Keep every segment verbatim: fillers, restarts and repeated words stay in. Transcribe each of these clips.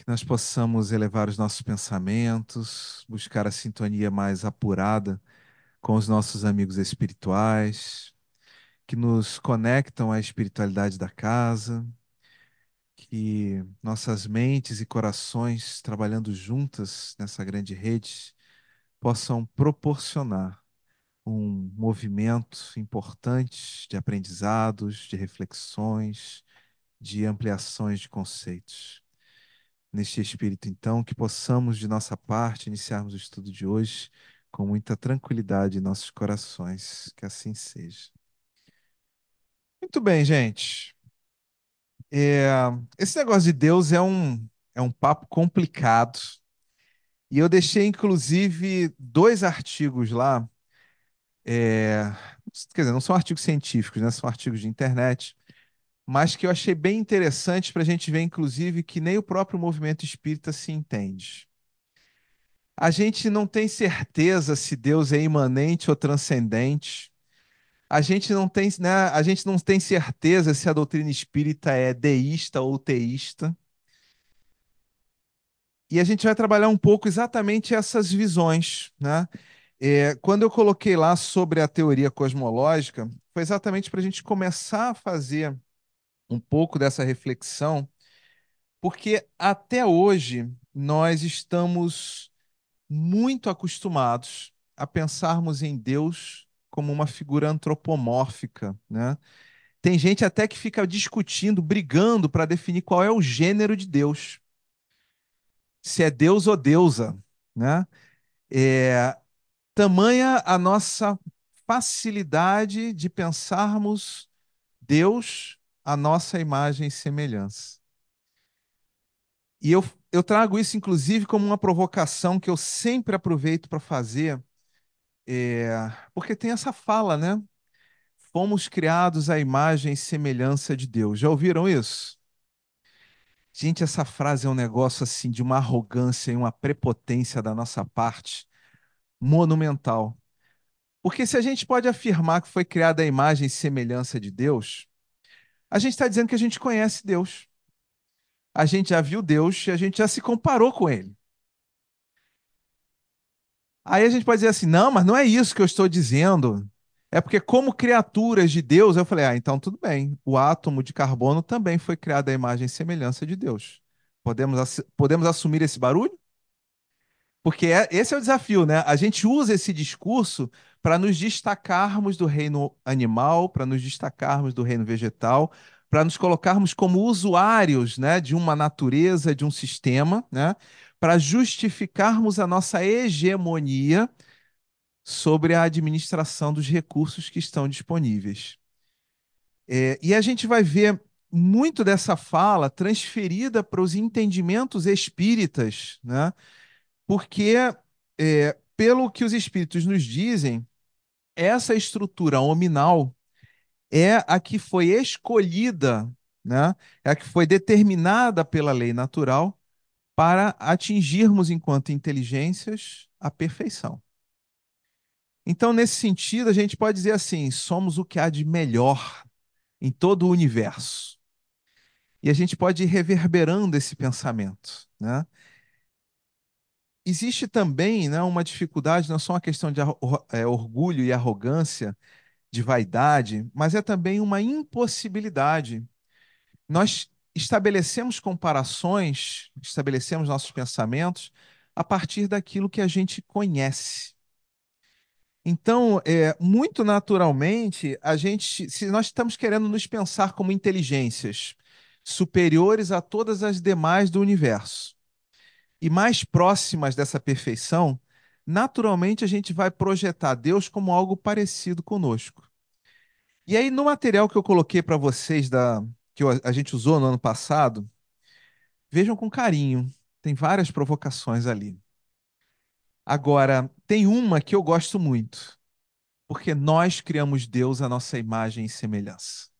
nós possamos elevar os nossos pensamentos, buscar a sintonia mais apurada com os nossos amigos espirituais, que nos conectam à espiritualidade da casa, que nossas mentes e corações, trabalhando juntas nessa grande rede, possam proporcionar um movimento importante de aprendizados, de reflexões, de ampliações de conceitos. Neste espírito, então, que possamos, de nossa parte, iniciarmos o estudo de hoje com muita tranquilidade em nossos corações. Que assim seja. Muito bem, gente. É, esse negócio de Deus é um, é um papo complicado. E eu deixei, inclusive, dois artigos lá. é, Quer dizer, não são artigos científicos, né? São artigos de internet, mas que eu achei bem interessantes para a gente ver, inclusive, que nem o próprio movimento espírita se entende. A gente não tem certeza se Deus é imanente ou transcendente. A gente não tem, né, a gente não tem certeza se a doutrina espírita é deísta ou teísta. E a gente vai trabalhar um pouco exatamente essas visões, né? É, quando eu coloquei lá sobre a teoria cosmológica, foi exatamente para a gente começar a fazer um pouco dessa reflexão, porque até hoje nós estamos muito acostumados a pensarmos em Deus como uma figura antropomórfica, né? Tem gente até que fica discutindo, brigando para definir qual é o gênero de Deus, se é Deus ou deusa, né? É, tamanha a nossa facilidade de pensarmos Deus à nossa imagem e semelhança. E eu, eu trago isso, inclusive, como uma provocação que eu sempre aproveito para fazer, é, porque tem essa fala, né? Fomos criados à imagem e semelhança de Deus. Já ouviram isso? Gente, essa frase é um negócio assim de uma arrogância e uma prepotência da nossa parte monumental. Porque se a gente pode afirmar que foi criada à imagem e semelhança de Deus, a gente está dizendo que a gente conhece Deus. A gente já viu Deus e a gente já se comparou com Ele. Aí a gente pode dizer assim: não, mas não é isso que eu estou dizendo. É porque, como criaturas de Deus, eu falei: ah, então tudo bem. O átomo de carbono também foi criado à imagem e semelhança de Deus. Podemos, ass- podemos assumir esse barulho? Porque é- esse é o desafio, né? A gente usa esse discurso para nos destacarmos do reino animal, para nos destacarmos do reino vegetal, para nos colocarmos como usuários, né, de uma natureza, de um sistema, né, para justificarmos a nossa hegemonia sobre a administração dos recursos que estão disponíveis. É, e a gente vai ver muito dessa fala transferida para os entendimentos espíritas, né? Porque, é, pelo que os espíritos nos dizem, essa estrutura hominal é a que foi escolhida, né? É a que foi determinada pela lei natural para atingirmos, enquanto inteligências, a perfeição. Então, nesse sentido, a gente pode dizer assim: somos o que há de melhor em todo o universo. E a gente pode ir reverberando esse pensamento, né? Existe também, né, uma dificuldade, não é só uma questão de arro- é, orgulho e arrogância, de vaidade, mas é também uma impossibilidade. Nós estabelecemos comparações, estabelecemos nossos pensamentos a partir daquilo que a gente conhece. Então, é, muito naturalmente, a gente, se nós estamos querendo nos pensar como inteligências superiores a todas as demais do universo e mais próximas dessa perfeição, naturalmente a gente vai projetar Deus como algo parecido conosco. E aí, no material que eu coloquei para vocês, da, que eu- a gente usou no ano passado, vejam com carinho, tem várias provocações ali. Agora, tem uma que eu gosto muito, porque nós criamos Deus à nossa imagem e semelhança.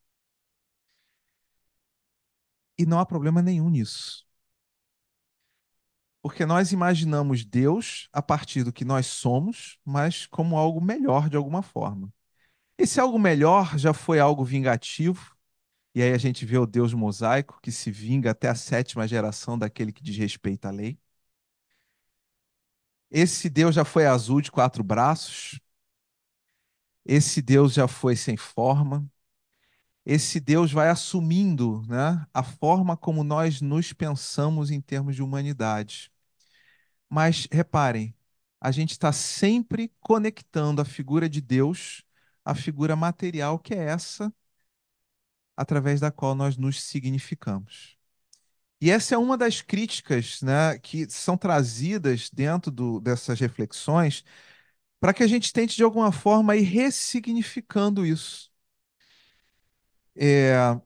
E não há problema nenhum nisso. Porque nós imaginamos Deus a partir do que nós somos, mas como algo melhor de alguma forma. Esse algo melhor já foi algo vingativo, E aí a gente vê o Deus mosaico que se vinga até a sétima geração daquele que desrespeita a lei. Esse Deus já foi azul de quatro braços. Esse Deus já foi sem forma. Esse Deus vai assumindo, né, a forma como nós nos pensamos em termos de humanidade. Mas reparem, a gente está sempre conectando a figura de Deus à figura material, que é essa através da qual nós nos significamos. E essa é uma das críticas, né, que são trazidas dentro do- dessas reflexões para que a gente tente, de alguma forma, ir ressignificando isso. É,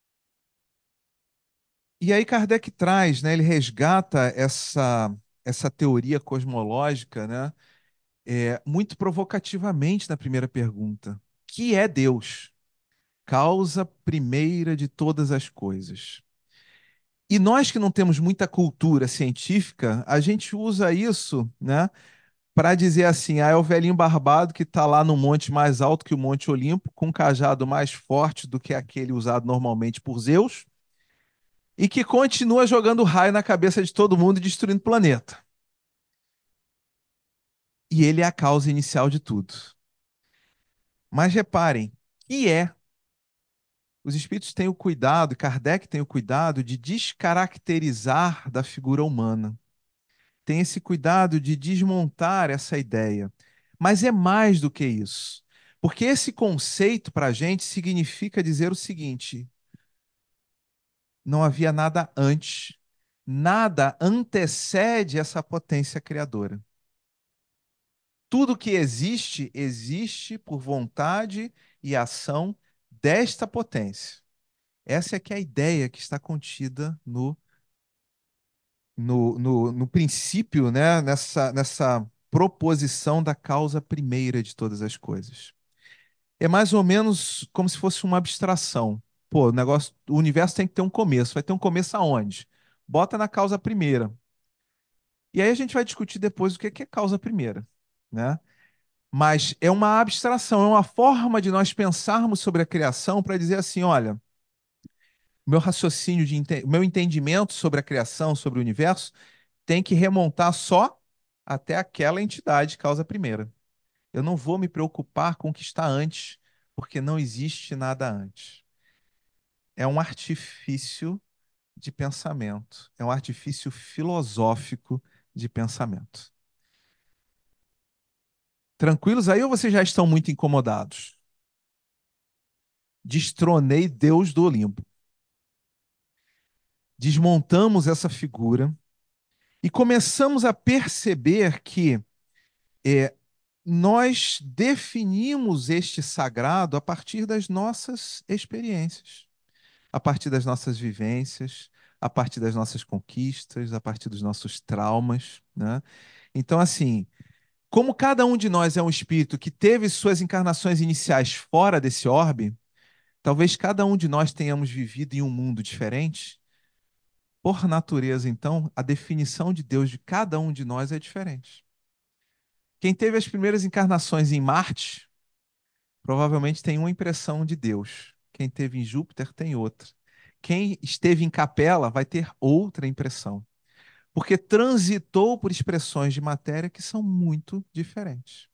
e aí Kardec traz, né, ele resgata essa, essa teoria cosmológica, né, é, muito provocativamente na primeira pergunta. Que é Deus? Causa primeira de todas as coisas. E nós que não temos muita cultura científica, a gente usa isso, né, para dizer assim, ah, é o velhinho barbado que está lá no monte mais alto que o Monte Olimpo, com um cajado mais forte do que aquele usado normalmente por Zeus, e que continua jogando raio na cabeça de todo mundo e destruindo o planeta. E ele é a causa inicial de tudo. Mas reparem, que é? Os espíritos têm o cuidado, Kardec tem o cuidado de descaracterizar da figura humana. Tem esse cuidado de desmontar essa ideia. Mas é mais do que isso. Porque esse conceito para a gente significa dizer o seguinte: não havia nada antes, nada antecede essa potência criadora. Tudo que existe, existe por vontade e ação desta potência. Essa é que é a ideia que está contida no, no, no, no princípio, né? Nessa, nessa proposição da causa primeira de todas as coisas. É mais ou menos como se fosse uma abstração. Pô, o negócio, o universo tem que ter um começo. Vai ter um começo aonde? Bota na causa primeira. E aí a gente vai discutir depois o que é causa primeira, né? Mas é uma abstração, é uma forma de nós pensarmos sobre a criação para dizer assim, olha, meu raciocínio de ente- meu entendimento sobre a criação, sobre o universo, tem que remontar só até aquela entidade causa primeira. Eu não vou me preocupar com o que está antes, porque não existe nada antes. É um artifício de pensamento, é um artifício filosófico de pensamento. Tranquilos aí ou vocês já estão muito incomodados? Destronei Deus do Olimpo. Desmontamos essa figura e começamos a perceber que é, nós definimos este sagrado a partir das nossas experiências, a partir das nossas vivências, a partir das nossas conquistas, a partir dos nossos traumas, né? Então, assim, como cada um de nós é um espírito que teve suas encarnações iniciais fora desse orbe, talvez cada um de nós tenhamos vivido em um mundo diferente. Por natureza, então, a definição de Deus de cada um de nós é diferente. Quem teve as primeiras encarnações em Marte, provavelmente tem uma impressão de Deus. Quem teve em Júpiter tem outra. Quem esteve em Capela vai ter outra impressão, porque transitou por expressões de matéria que são muito diferentes.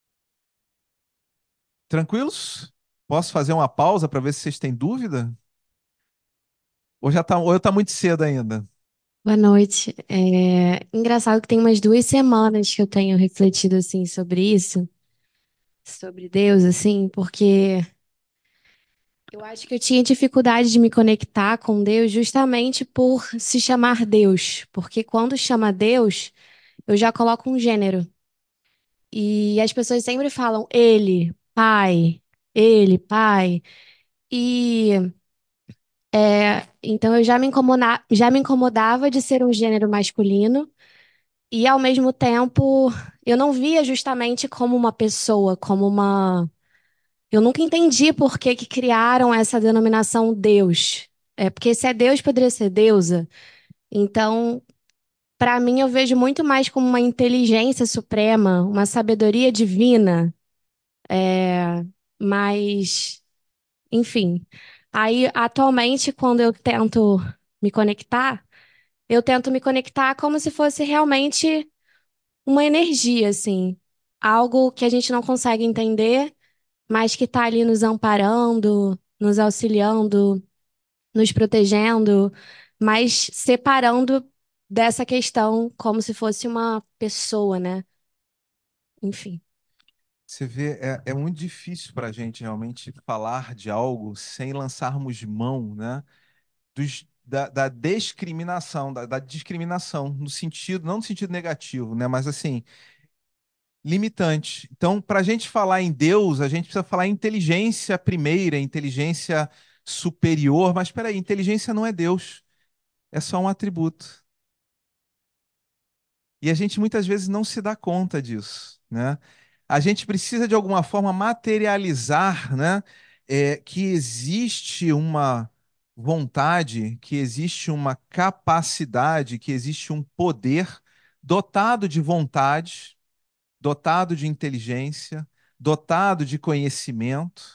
Tranquilos? Posso fazer uma pausa para ver se vocês têm dúvida? Ou já tá, ou eu tá muito cedo ainda? Boa noite. É engraçado que tem umas duas semanas que eu tenho refletido assim sobre isso, sobre Deus, assim, porque eu acho que eu tinha dificuldade de me conectar com Deus justamente por se chamar Deus, porque quando chama Deus, eu já coloco um gênero. E as pessoas sempre falam ele, pai, ele, pai. E é, então eu já me incomoda, já me incomodava de ser um gênero masculino. E ao mesmo tempo, eu não via justamente como uma pessoa, como uma. Eu nunca entendi por que que criaram essa denominação Deus. É porque se é Deus, poderia ser deusa. Então, para mim, eu vejo muito mais como uma inteligência suprema, uma sabedoria divina. É, mas, enfim. Aí, atualmente, quando eu tento me conectar, eu tento me conectar como se fosse realmente uma energia, assim. Algo que a gente não consegue entender, mas que está ali nos amparando, nos auxiliando, nos protegendo, mas separando dessa questão como se fosse uma pessoa, né? Enfim. Você vê, é, é muito difícil para a gente realmente falar de algo sem lançarmos mão, né, dos, da, da discriminação, da, da discriminação, no sentido, não no sentido negativo, né, mas assim, limitante. Então, para a gente falar em Deus, a gente precisa falar em inteligência primeira, inteligência superior, mas espera aí, inteligência não é Deus, é só um atributo. E a gente muitas vezes não se dá conta disso, né? A gente precisa de alguma forma materializar, né, é, que existe uma vontade, que existe uma capacidade, que existe um poder dotado de vontade, dotado de inteligência, dotado de conhecimento,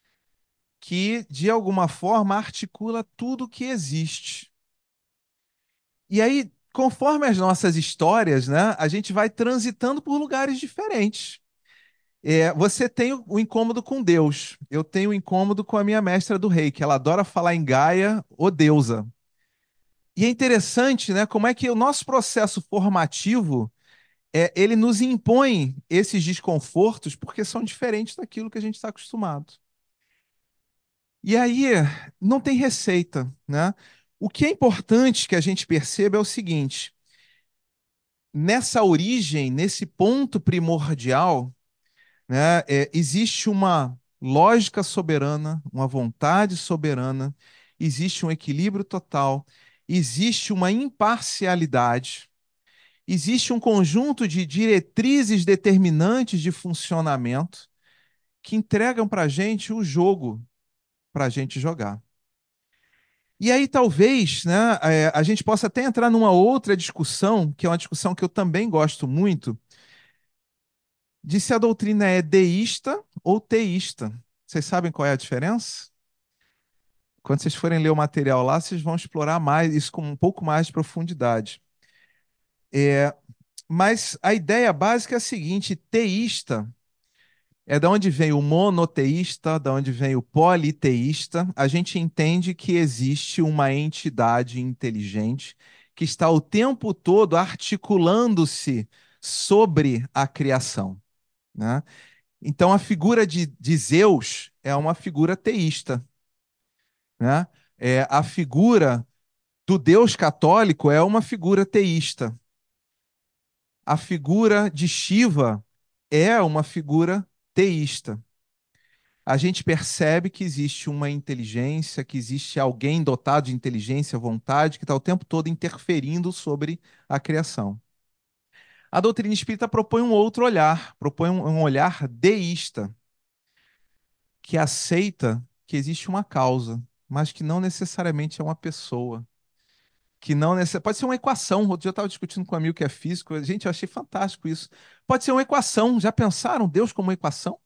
que de alguma forma articula tudo que existe. E aí, conforme as nossas histórias, né, a gente vai transitando por lugares diferentes. É, você tem o, o incômodo com Deus. Eu tenho o incômodo com a minha mestra do rei, que ela adora falar em Gaia, ou deusa. E é interessante, né, como é que o nosso processo formativo, é, ele nos impõe esses desconfortos porque são diferentes daquilo que a gente está acostumado. E aí, não tem receita, né? O que é importante que a gente perceba é o seguinte: nessa origem, nesse ponto primordial, né, é, existe uma lógica soberana, uma vontade soberana, existe um equilíbrio total, existe uma imparcialidade, existe um conjunto de diretrizes determinantes de funcionamento que entregam para a gente o jogo para a gente jogar. E aí, talvez, né, é, a gente possa até entrar numa outra discussão, que é uma discussão que eu também gosto muito, de se a doutrina é deísta ou teísta. Vocês sabem qual é a diferença? Quando vocês forem ler o material lá, vocês vão explorar mais isso com um pouco mais de profundidade. É, mas a ideia básica é a seguinte: teísta é da onde vem o monoteísta, da onde vem o politeísta. A gente entende que existe uma entidade inteligente que está o tempo todo articulando-se sobre a criação, né? Então, a figura de, de Zeus é uma figura teísta, né? É, a figura do Deus católico é uma figura teísta. A figura de Shiva é uma figura teísta. A gente percebe que existe uma inteligência, que existe alguém dotado de inteligência, vontade, que está o tempo todo interferindo sobre a criação. A doutrina espírita propõe um outro olhar, propõe um, um olhar deísta, que aceita que existe uma causa, mas que não necessariamente é uma pessoa. Que não necess... Pode ser uma equação. Outro dia eu estava discutindo com um amigo que é físico. Gente, eu achei fantástico isso. Pode ser uma equação. Já pensaram Deus como uma equação?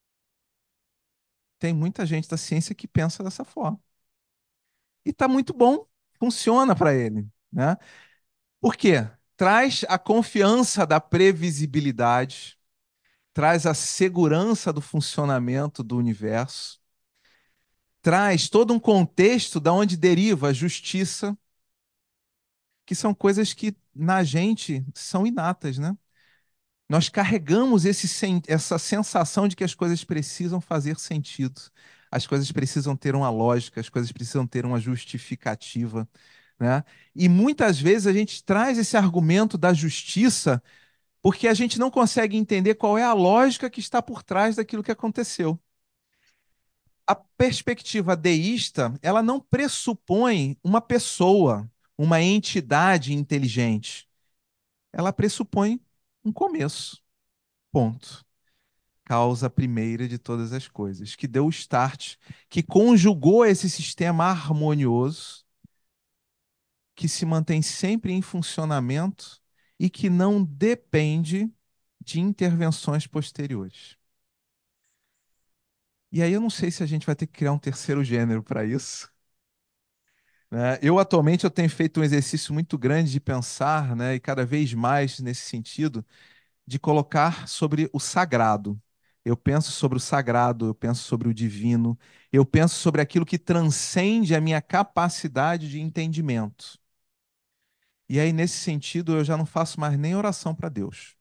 Tem muita gente da ciência que pensa dessa forma. E está muito bom. Funciona para ele, né? Por quê? Traz a confiança da previsibilidade, traz a segurança do funcionamento do universo, traz todo um contexto da onde deriva a justiça, que são coisas que na gente são inatas, né? Nós carregamos esse, sen- essa sensação de que as coisas precisam fazer sentido, as coisas precisam ter uma lógica, as coisas precisam ter uma justificativa, né? E muitas vezes a gente traz esse argumento da justiça porque a gente não consegue entender qual é a lógica que está por trás daquilo que aconteceu. A perspectiva deísta, ela não pressupõe uma pessoa, uma entidade inteligente. Ela pressupõe um começo. Ponto. Causa primeira de todas as coisas, que deu o start, que conjugou esse sistema harmonioso, que se mantém sempre em funcionamento e que não depende de intervenções posteriores. E aí eu não sei se a gente vai ter que criar um terceiro gênero para isso, né? Eu atualmente eu tenho feito um exercício muito grande de pensar, né, e cada vez mais nesse sentido, de colocar sobre o sagrado. Eu penso sobre o sagrado, eu penso sobre o divino, eu penso sobre aquilo que transcende a minha capacidade de entendimento. E aí, nesse sentido, eu já não faço mais nem oração para Deus.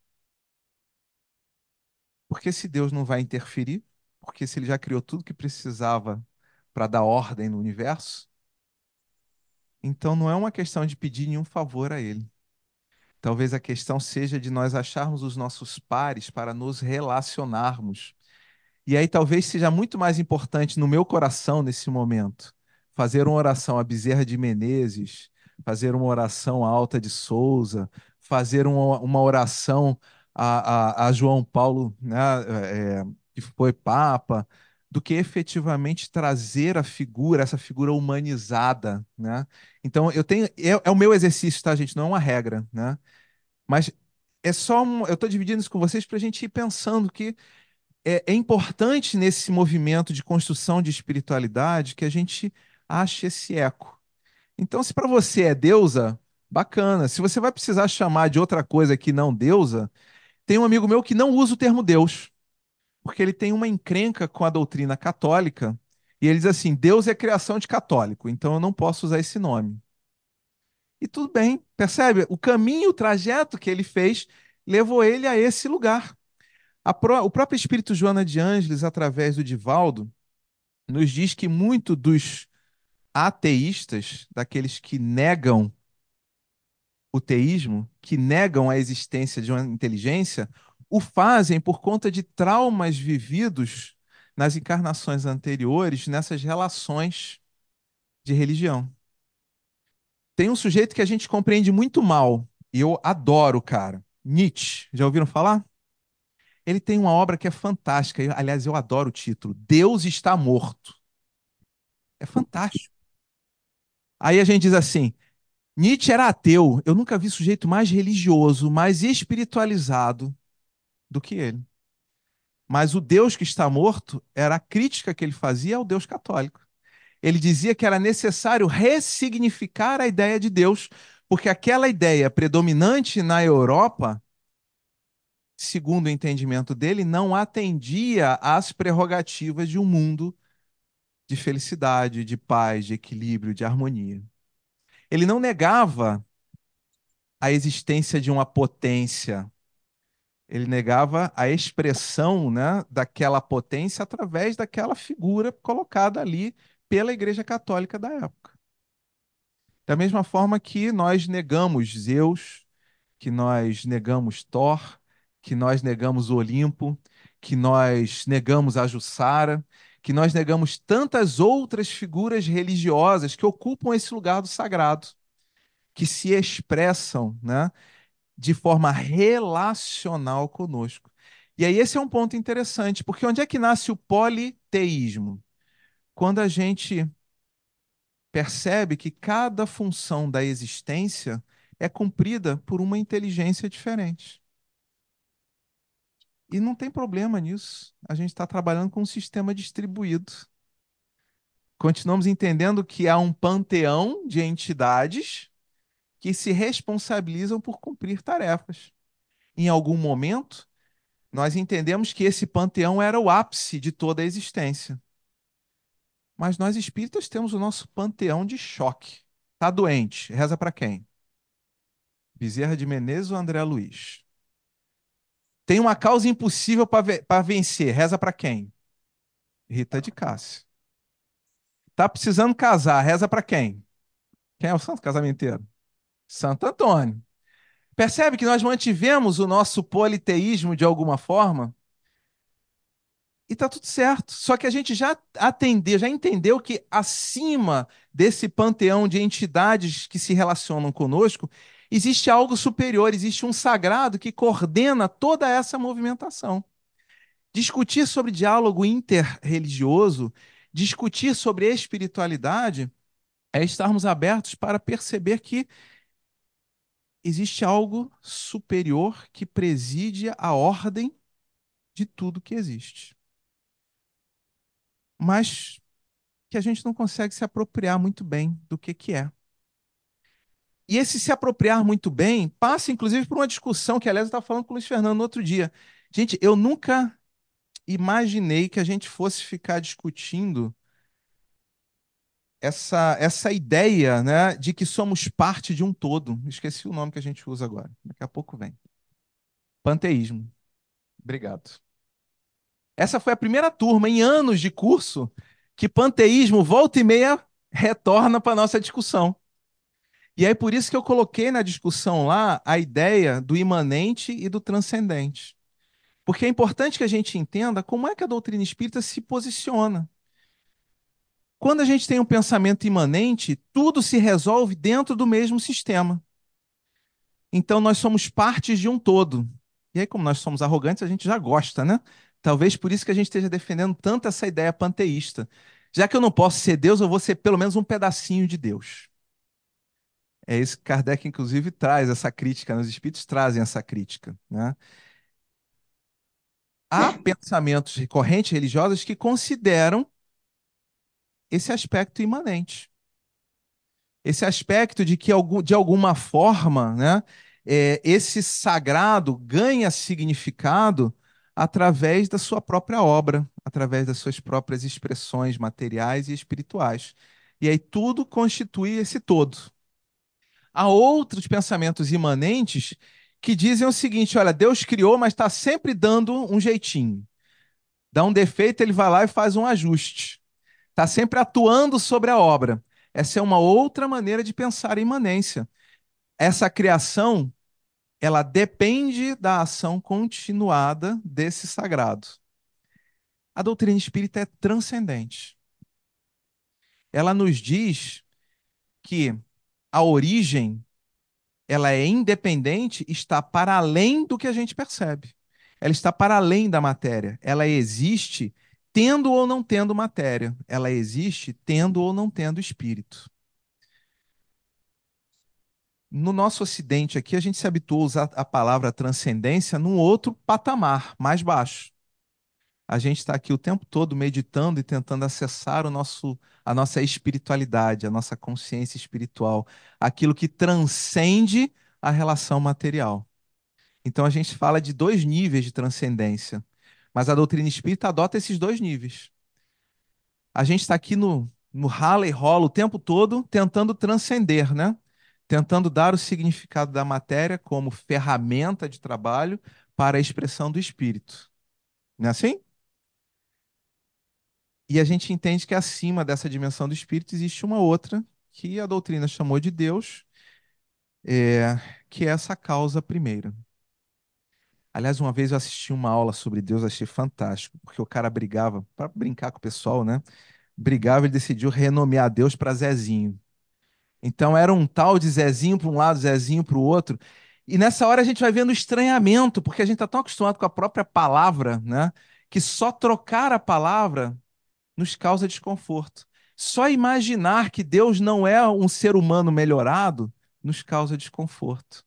Porque se Deus não vai interferir, porque se ele já criou tudo que precisava para dar ordem no universo, então não é uma questão de pedir nenhum favor a ele. Talvez a questão seja de nós acharmos os nossos pares para nos relacionarmos. E aí talvez seja muito mais importante no meu coração nesse momento fazer uma oração a Bezerra de Menezes, fazer uma oração a Alta de Souza, fazer uma, uma oração a, a, a João Paulo, né, é, que foi Papa, do que efetivamente trazer a figura, essa figura humanizada, né? Então eu tenho, é, é o meu exercício, tá, gente? Não é uma regra, né? Mas é só um, eu estou dividindo isso com vocês para a gente ir pensando que é, é importante nesse movimento de construção de espiritualidade que a gente ache esse eco. Então, se para você é deusa, bacana. Se você vai precisar chamar de outra coisa que não deusa, tem um amigo meu que não usa o termo Deus, porque ele tem uma encrenca com a doutrina católica e ele diz assim: Deus é criação de católico, então eu não posso usar esse nome. E tudo bem, percebe? O caminho, o trajeto que ele fez levou ele a esse lugar. A pró- o próprio Espírito Joana de Ângeles, através do Divaldo, nos diz que muito dos ateístas, daqueles que negam o teísmo, que negam a existência de uma inteligência, o fazem por conta de traumas vividos nas encarnações anteriores, nessas relações de religião. Tem um sujeito que a gente compreende muito mal, e eu adoro o cara, Nietzsche. Já ouviram falar? Ele tem uma obra que é fantástica. Eu- aliás, eu adoro o título. Deus está morto. É fantástico. Aí a gente diz assim: Nietzsche era ateu. Eu nunca vi sujeito mais religioso, mais espiritualizado do que ele. Mas o Deus que está morto era a crítica que ele fazia ao Deus católico. Ele dizia que era necessário ressignificar a ideia de Deus, porque aquela ideia predominante na Europa, segundo o entendimento dele, não atendia às prerrogativas de um mundo de felicidade, de paz, de equilíbrio, de harmonia. Ele não negava a existência de uma potência, ele negava a expressão, né, daquela potência através daquela figura colocada ali pela Igreja Católica da época. Da mesma forma que nós negamos Zeus, que nós negamos Thor, que nós negamos o Olimpo, que nós negamos a Jussara, que nós negamos tantas outras figuras religiosas que ocupam esse lugar do sagrado, que se expressam, né, de forma relacional conosco. E aí esse é um ponto interessante, porque onde é que nasce o politeísmo? Quando a gente percebe que cada função da existência é cumprida por uma inteligência diferente. E não tem problema nisso. A gente está trabalhando com um sistema distribuído. Continuamos entendendo que há um panteão de entidades que se responsabilizam por cumprir tarefas. Em algum momento, nós entendemos que esse panteão era o ápice de toda a existência. Mas nós espíritas temos o nosso panteão de choque. Tá doente, reza para quem? Bezerra de Menezes ou André Luiz? Tem uma causa impossível para vencer, reza para quem? Rita de Cássia. Tá precisando casar, reza para quem? Quem é o santo casamenteiro? Santo Antônio. Percebe que nós mantivemos o nosso politeísmo de alguma forma? E tá tudo certo. Só que a gente já atendeu, já entendeu que acima desse panteão de entidades que se relacionam conosco, existe algo superior, existe um sagrado que coordena toda essa movimentação. Discutir sobre diálogo interreligioso, discutir sobre espiritualidade, é estarmos abertos para perceber que existe algo superior que preside a ordem de tudo que existe. mas que a gente não consegue se apropriar muito bem do que que é. E esse se apropriar muito bem passa, inclusive, por uma discussão que, aliás, eu estava falando com o Luiz Fernando no outro dia. Gente, eu nunca imaginei que a gente fosse ficar discutindo essa, essa ideia, né, de que somos parte de um todo. Esqueci o nome que a gente usa agora. Daqui a pouco vem. Panteísmo. Obrigado. Essa foi a primeira turma em anos de curso que panteísmo, volta e meia, retorna para a nossa discussão. E aí, por isso que eu coloquei na discussão lá a ideia do imanente e do transcendente. Porque é importante que a gente entenda como é que a doutrina espírita se posiciona. Quando a gente tem um pensamento imanente, tudo se resolve dentro do mesmo sistema. Então, nós somos partes de um todo. E aí, como nós somos arrogantes, a gente já gosta, né? Talvez por isso que a gente esteja defendendo tanto essa ideia panteísta. Já que eu não posso ser Deus, eu vou ser pelo menos um pedacinho de Deus. É isso que Kardec, inclusive, traz essa crítica, né? Os espíritos trazem essa crítica, né? Há pensamentos recorrentes religiosos que consideram esse aspecto imanente. Esse aspecto de que, de alguma forma, né, é, esse sagrado ganha significado através da sua própria obra, através das suas próprias expressões materiais e espirituais. E aí tudo constitui esse todo. Há outros pensamentos imanentes que dizem o seguinte: olha, Deus criou, mas está sempre dando um jeitinho. Dá um defeito, ele vai lá e faz um ajuste. Está sempre atuando sobre a obra. Essa é uma outra maneira de pensar em imanência. Essa criação, ela depende da ação continuada desse sagrado. A doutrina espírita é transcendente. Ela nos diz que a origem, ela é independente, está para além do que a gente percebe. Ela está para além da matéria. Ela existe tendo ou não tendo matéria. Ela existe tendo ou não tendo espírito. No nosso ocidente aqui, a gente se habituou a usar a palavra transcendência num outro patamar, mais baixo. A gente está aqui o tempo todo meditando e tentando acessar o nosso, a nossa espiritualidade, a nossa consciência espiritual, aquilo que transcende a relação material. Então a gente fala de dois níveis de transcendência, mas a doutrina espírita adota esses dois níveis. A gente está aqui no, no rala e rola o tempo todo tentando transcender, né? Tentando dar o significado da matéria como ferramenta de trabalho para a expressão do espírito. Não é assim? E a gente entende que acima dessa dimensão do espírito existe uma outra, que a doutrina chamou de Deus, é, que é essa causa primeira. Aliás, uma vez eu assisti uma aula sobre Deus, achei fantástico, porque o cara brigava, para brincar com o pessoal, né? Brigava e decidiu renomear Deus para Zezinho. Então era um tal de Zezinho para um lado, Zezinho para o outro. E nessa hora a gente vai vendo estranhamento, porque a gente está tão acostumado com a própria palavra, né? Que só trocar a palavra nos causa desconforto. Só imaginar que Deus não é um ser humano melhorado nos causa desconforto.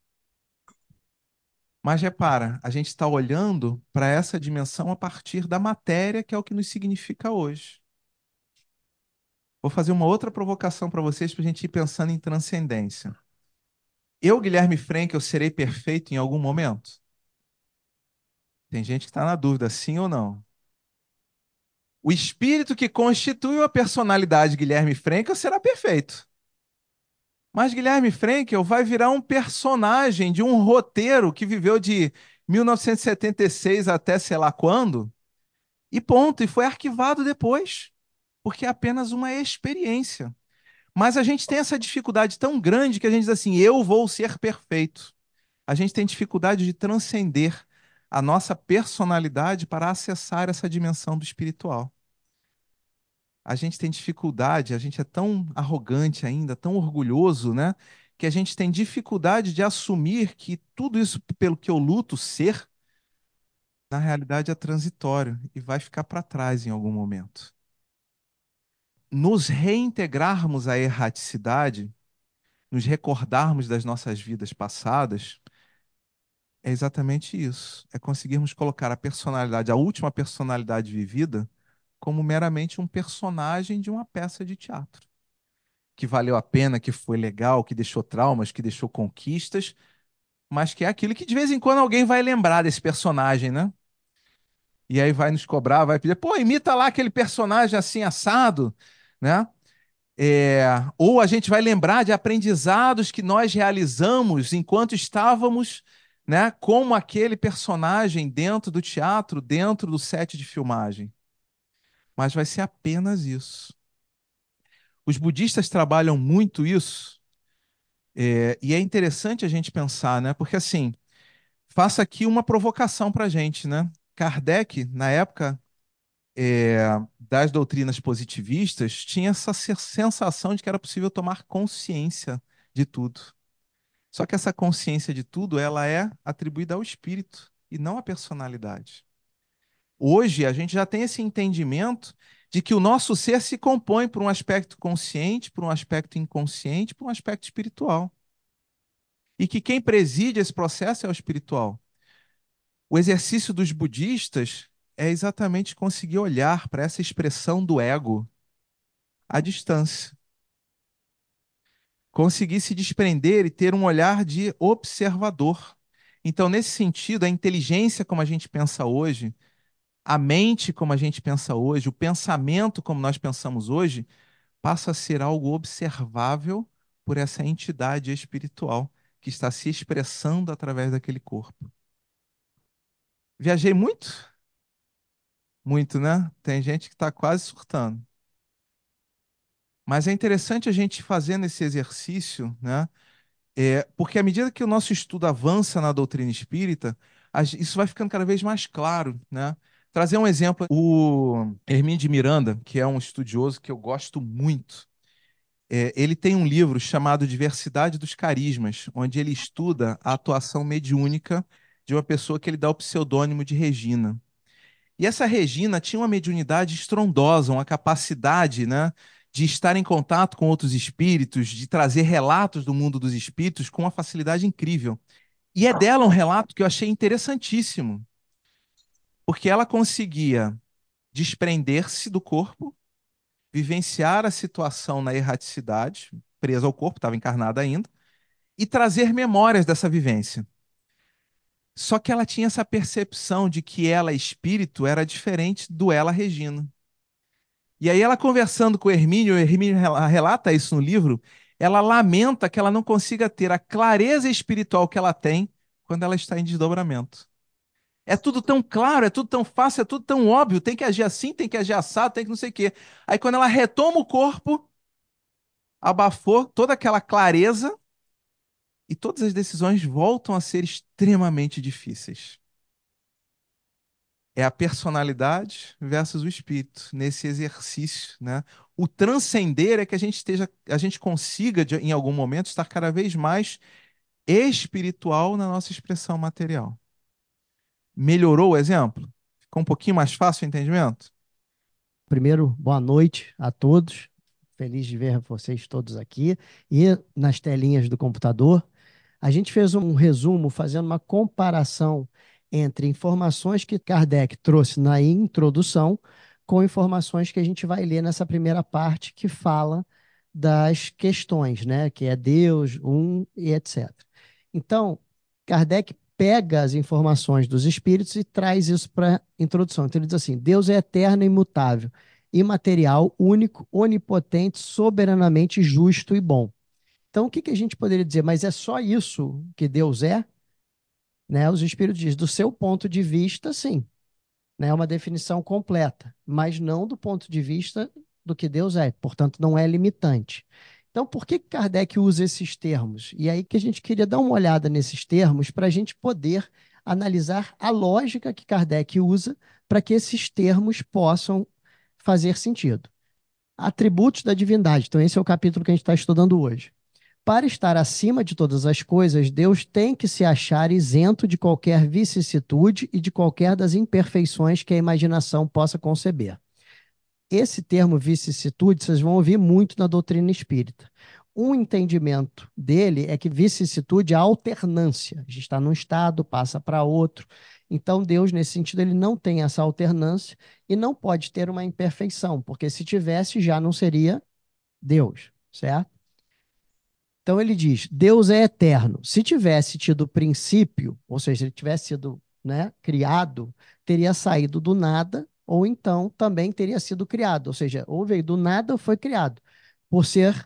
Mas repara, a gente está olhando para essa dimensão a partir da matéria, que é o que nos significa hoje. Vou fazer uma outra provocação para vocês para a gente ir pensando em transcendência. Eu, Guilherme Frank, eu serei perfeito em algum momento? Tem gente que está na dúvida, sim ou não. O espírito que constitui a personalidade de Guilherme Frankel será perfeito. Mas Guilherme Frankel vai virar um personagem de um roteiro que viveu de mil novecentos e setenta e seis até sei lá quando, e ponto, e foi arquivado depois, porque é apenas uma experiência. Mas a gente tem essa dificuldade tão grande que a gente diz assim: eu vou ser perfeito. A gente tem dificuldade de transcender a nossa personalidade para acessar essa dimensão do espiritual. A gente tem dificuldade, a gente é tão arrogante ainda, tão orgulhoso, né? Que a gente tem dificuldade de assumir que tudo isso pelo que eu luto ser, na realidade é transitório e vai ficar para trás em algum momento. Nos reintegrarmos à erraticidade, nos recordarmos das nossas vidas passadas, é exatamente isso. É conseguirmos colocar a personalidade, a última personalidade vivida, como meramente um personagem de uma peça de teatro, que valeu a pena, que foi legal, que deixou traumas, que deixou conquistas, mas que é aquilo que de vez em quando alguém vai lembrar desse personagem, né? E aí vai nos cobrar, vai pedir, pô, imita lá aquele personagem assim assado, né? É, ou a gente vai lembrar de aprendizados que nós realizamos enquanto estávamos, né, como aquele personagem dentro do teatro, dentro do set de filmagem. Mas vai ser apenas isso. Os budistas trabalham muito isso, é, e é interessante a gente pensar, né? Porque assim, faça aqui uma provocação para a gente, né? Kardec, na época é, das doutrinas positivistas, tinha essa se- sensação de que era possível tomar consciência de tudo. Só que essa consciência de tudo, ela é atribuída ao espírito e não à personalidade. Hoje, a gente já tem esse entendimento de que o nosso ser se compõe por um aspecto consciente, por um aspecto inconsciente, por um aspecto espiritual. E que quem preside esse processo é o espiritual. O exercício dos budistas é exatamente conseguir olhar para essa expressão do ego à distância. Conseguir se desprender e ter um olhar de observador. Então, nesse sentido, a inteligência como a gente pensa hoje, a mente como a gente pensa hoje, o pensamento como nós pensamos hoje, passa a ser algo observável por essa entidade espiritual que está se expressando através daquele corpo. Viajei muito? Muito, né? Tem gente que está quase surtando. Mas é interessante a gente fazendo esse exercício, né? É, porque à medida que o nosso estudo avança na doutrina espírita, a gen- isso vai ficando cada vez mais claro, né? Trazer um exemplo, o Hermínio de Miranda, que é um estudioso que eu gosto muito, é, ele tem um livro chamado Diversidade dos Carismas, onde ele estuda a atuação mediúnica de uma pessoa que ele dá o pseudônimo de Regina. E essa Regina tinha uma mediunidade estrondosa, uma capacidade, né, de estar em contato com outros espíritos, de trazer relatos do mundo dos espíritos com uma facilidade incrível. E é dela um relato que eu achei interessantíssimo, porque ela conseguia desprender-se do corpo, vivenciar a situação na erraticidade, presa ao corpo, estava encarnada ainda, e trazer memórias dessa vivência. Só que ela tinha essa percepção de que ela, espírito, era diferente do ela, Regina. E aí ela conversando com o Hermínio, o Hermínio rela- relata isso no livro, ela lamenta que ela não consiga ter a clareza espiritual que ela tem quando ela está em desdobramento. É tudo tão claro, é tudo tão fácil, é tudo tão óbvio, tem que agir assim, tem que agir assado, tem que não sei o quê. Aí quando ela retoma o corpo, abafou toda aquela clareza e todas as decisões voltam a ser extremamente difíceis. É a personalidade versus o espírito nesse exercício, né? O transcender é que a gente esteja, a gente consiga de- em algum momento estar cada vez mais espiritual na nossa expressão material. Melhorou o exemplo? Ficou um pouquinho mais fácil o entendimento? Primeiro, boa noite a todos. Feliz de ver vocês todos aqui e nas telinhas do computador. A gente fez um resumo fazendo uma comparação entre informações que Kardec trouxe na introdução com informações que a gente vai ler nessa primeira parte que fala das questões, né? Que é Deus, um e etcétera. Então, Kardec pega as informações dos espíritos e traz isso para a introdução. Então, ele diz assim: Deus é eterno e imutável, imaterial, único, onipotente, soberanamente justo e bom. Então, o que que a gente poderia dizer? Mas é só isso que Deus é? Né? Os Espíritos dizem, do seu ponto de vista, sim. Né? É uma definição completa, mas não do ponto de vista do que Deus é. Portanto, não é limitante. Então, por que Kardec usa esses termos? E aí que a gente queria dar uma olhada nesses termos para a gente poder analisar a lógica que Kardec usa para que esses termos possam fazer sentido. Atributos da divindade. Então, esse é o capítulo que a gente está estudando hoje. Para estar acima de todas as coisas, Deus tem que se achar isento de qualquer vicissitude e de qualquer das imperfeições que a imaginação possa conceber. Esse termo vicissitude vocês vão ouvir muito na doutrina espírita. Um entendimento dele é que vicissitude é alternância. A gente está num estado, passa para outro. Então, Deus, nesse sentido, ele não tem essa alternância e não pode ter uma imperfeição, porque se tivesse, já não seria Deus, certo? Então ele diz: Deus é eterno. Se tivesse tido princípio, ou seja, se ele tivesse sido, né, criado, teria saído do nada, ou então também teria sido criado. Ou seja, ou veio do nada ou foi criado, por ser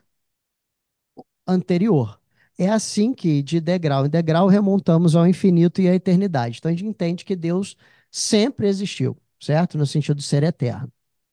anterior. É assim que, de degrau em degrau, remontamos ao infinito e à eternidade. Então a gente entende que Deus sempre existiu, certo? No sentido de ser eterno.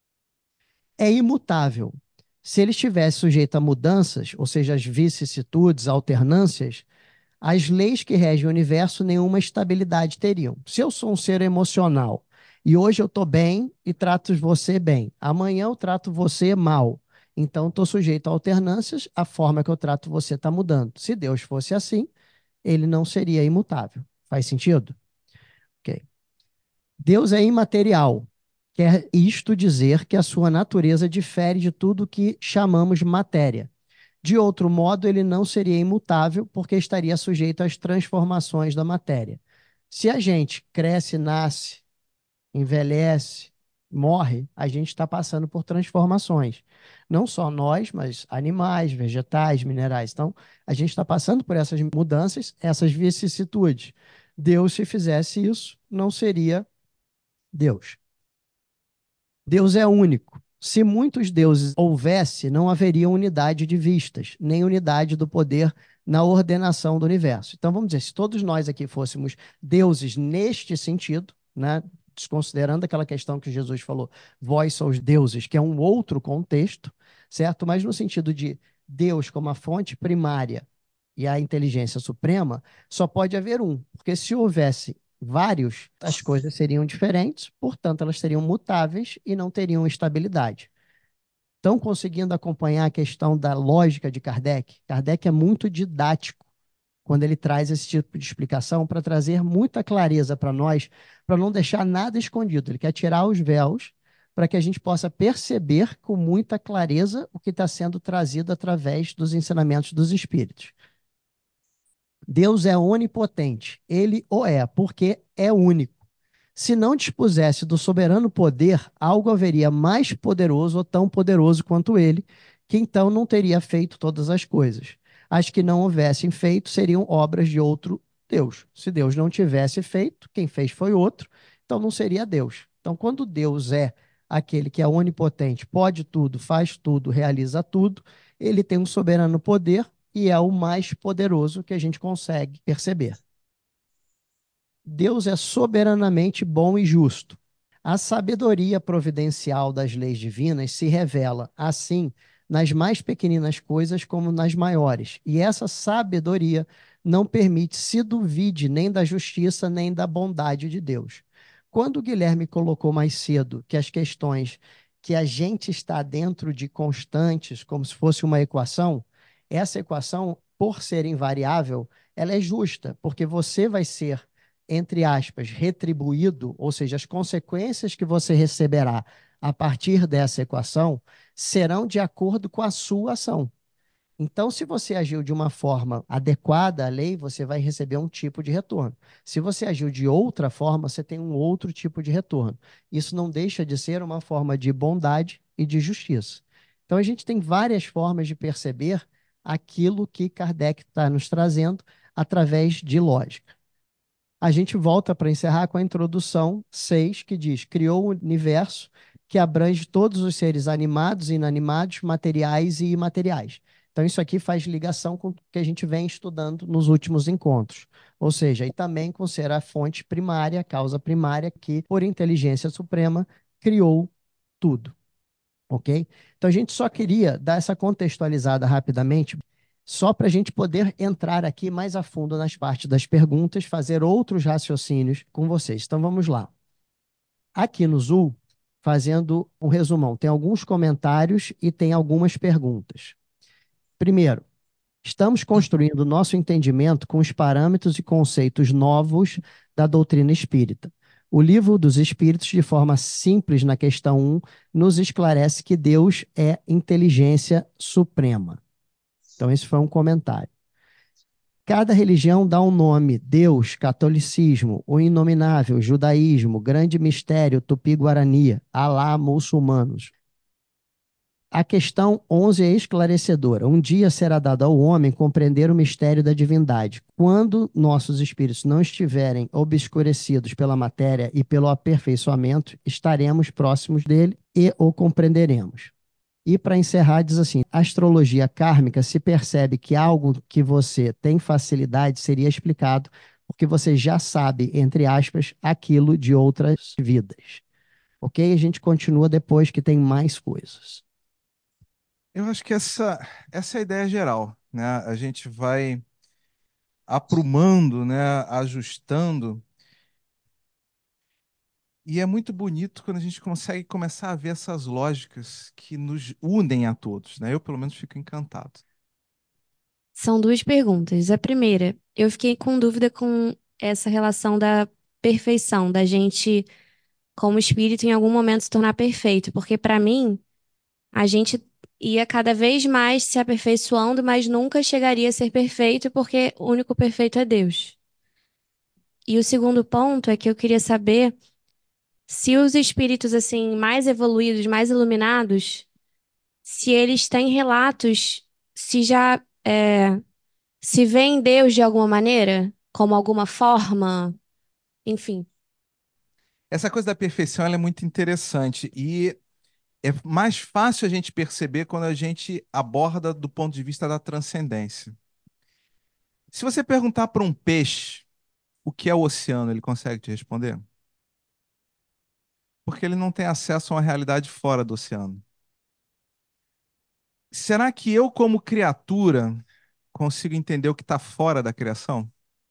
É imutável. Se ele estivesse sujeito a mudanças, ou seja, as vicissitudes, alternâncias, as leis que regem o universo nenhuma estabilidade teriam. Se eu sou um ser emocional e hoje eu estou bem e trato você bem, amanhã eu trato você mal, então estou sujeito a alternâncias, a forma que eu trato você está mudando. Se Deus fosse assim, ele não seria imutável. Faz sentido? Ok. Deus é imaterial. Quer isto dizer que a sua natureza difere de tudo que chamamos matéria. De outro modo, ele não seria imutável, porque estaria sujeito às transformações da matéria. Se a gente cresce, nasce, envelhece, morre, a gente está passando por transformações. Não só nós, mas animais, vegetais, minerais. Então, a gente está passando por essas mudanças, essas vicissitudes. Deus, se fizesse isso, não seria Deus. Deus é único. Se muitos deuses houvesse, não haveria unidade de vistas, nem unidade do poder na ordenação do universo. Então, vamos dizer, se todos nós aqui fôssemos deuses neste sentido, né, desconsiderando aquela questão que Jesus falou, vós sois deuses, que é um outro contexto, certo? Mas no sentido de Deus como a fonte primária e a inteligência suprema, só pode haver um, porque se houvesse vários, as coisas seriam diferentes, portanto, elas seriam mutáveis e não teriam estabilidade. Estão conseguindo acompanhar a questão da lógica de Kardec? Kardec é muito didático quando ele traz esse tipo de explicação para trazer muita clareza para nós, para não deixar nada escondido. Ele quer tirar os véus para que a gente possa perceber com muita clareza o que está sendo trazido através dos ensinamentos dos espíritos. Deus é onipotente, ele o é, porque é único. Se não dispusesse do soberano poder, algo haveria mais poderoso ou tão poderoso quanto ele, que então não teria feito todas as coisas. As que não houvessem feito seriam obras de outro Deus. Se Deus não tivesse feito, quem fez foi outro, então não seria Deus. Então, quando Deus é aquele que é onipotente, pode tudo, faz tudo, realiza tudo, ele tem um soberano poder e é o mais poderoso que a gente consegue perceber. Deus é soberanamente bom e justo. A sabedoria providencial das leis divinas se revela, assim, nas mais pequeninas coisas como nas maiores. E essa sabedoria não permite se duvide nem da justiça nem da bondade de Deus. Quando o Guilherme colocou mais cedo que as questões que a gente está dentro de constantes, como se fosse uma equação, essa equação, por ser invariável, ela é justa, porque você vai ser entre aspas, retribuído, ou seja, as consequências que você receberá a partir dessa equação serão de acordo com a sua ação. Então, se você agiu de uma forma adequada à lei, você vai receber um tipo de retorno. Se você agiu de outra forma, você tem um outro tipo de retorno. Isso não deixa de ser uma forma de bondade e de justiça. Então, a gente tem várias formas de perceber aquilo que Kardec está nos trazendo através de lógica. A gente volta para encerrar com a introdução seis, que diz: criou um universo que abrange todos os seres animados e inanimados, materiais e imateriais. Então, isso aqui faz ligação com o que a gente vem estudando nos últimos encontros. Ou seja, e também com ser a fonte primária, a causa primária, que, por inteligência suprema, criou tudo. Ok? Então, a gente só queria dar essa contextualizada rapidamente, só para a gente poder entrar aqui mais a fundo nas partes das perguntas, fazer outros raciocínios com vocês. Então, vamos lá. Aqui no Zoom, fazendo um resumão, tem alguns comentários e tem algumas perguntas. Primeiro, estamos construindo nosso entendimento com os parâmetros e conceitos novos da doutrina espírita. O Livro dos Espíritos, de forma simples na questão um, nos esclarece que Deus é inteligência suprema. Então, esse foi um comentário. Cada religião dá um nome: Deus, catolicismo, o inominável, judaísmo, grande mistério, tupi-guarani, Alá, muçulmanos. A questão onze é esclarecedora. Um dia será dado ao homem compreender o mistério da divindade. Quando nossos espíritos não estiverem obscurecidos pela matéria e pelo aperfeiçoamento, estaremos próximos dele e o compreenderemos. E para encerrar, diz assim: a astrologia kármica se percebe que algo que você tem facilidade seria explicado porque você já sabe, entre aspas, aquilo de outras vidas. Ok? A gente continua depois que tem mais coisas. Eu acho que essa, essa é a ideia geral, né? A gente vai aprumando, né? Ajustando. E é muito bonito quando a gente consegue começar a ver essas lógicas que nos unem a todos, né? Eu, pelo menos, fico encantado. São duas perguntas. A primeira, eu fiquei com dúvida com essa relação da perfeição, da gente, como espírito, em algum momento se tornar perfeito, porque para mim, a gente ia cada vez mais se aperfeiçoando, mas nunca chegaria a ser perfeito, porque o único perfeito é Deus. E o segundo ponto é que eu queria saber se os espíritos assim mais evoluídos, mais iluminados, se eles têm relatos, se já é, se veem Deus de alguma maneira, como alguma forma, enfim. Essa coisa da perfeição ela é muito interessante e é mais fácil a gente perceber quando a gente aborda do ponto de vista da transcendência. Se você perguntar para um peixe o que é o oceano, ele consegue te responder? Porque ele não tem acesso a uma realidade fora do oceano. Será que eu, como criatura, consigo entender o que está fora da criação?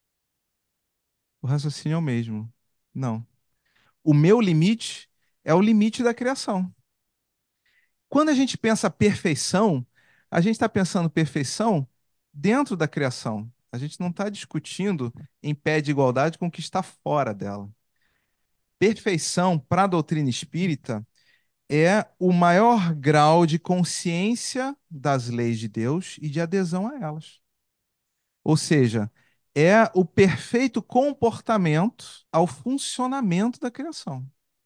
O raciocínio é o mesmo. Não. O meu limite é o limite da criação. Quando a gente pensa perfeição, a gente está pensando perfeição dentro da criação. A gente não está discutindo em pé de igualdade com o que está fora dela. Perfeição, para a doutrina espírita, é o maior grau de consciência das leis de Deus e de adesão a elas. Ou seja, é o perfeito comportamento ao funcionamento da criação.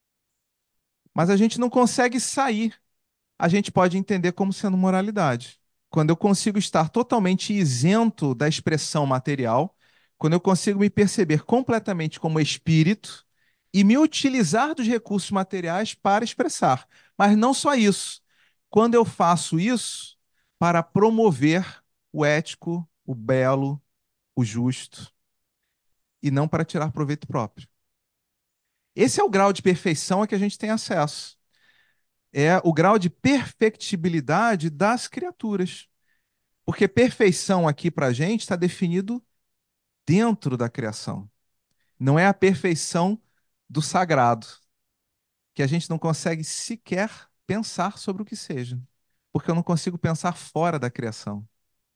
Mas a gente não consegue sair. A gente pode entender como sendo moralidade. Quando eu consigo estar totalmente isento da expressão material, quando eu consigo me perceber completamente como espírito e me utilizar dos recursos materiais para expressar. Mas não só isso. Quando eu faço isso para promover o ético, o belo, o justo, e não para tirar proveito próprio. Esse é o grau de perfeição a que a gente tem acesso. É o grau de perfectibilidade das criaturas. Porque perfeição aqui para a gente está definido dentro da criação. Não é a perfeição do sagrado, que a gente não consegue sequer pensar sobre o que seja, porque eu não consigo pensar fora da criação.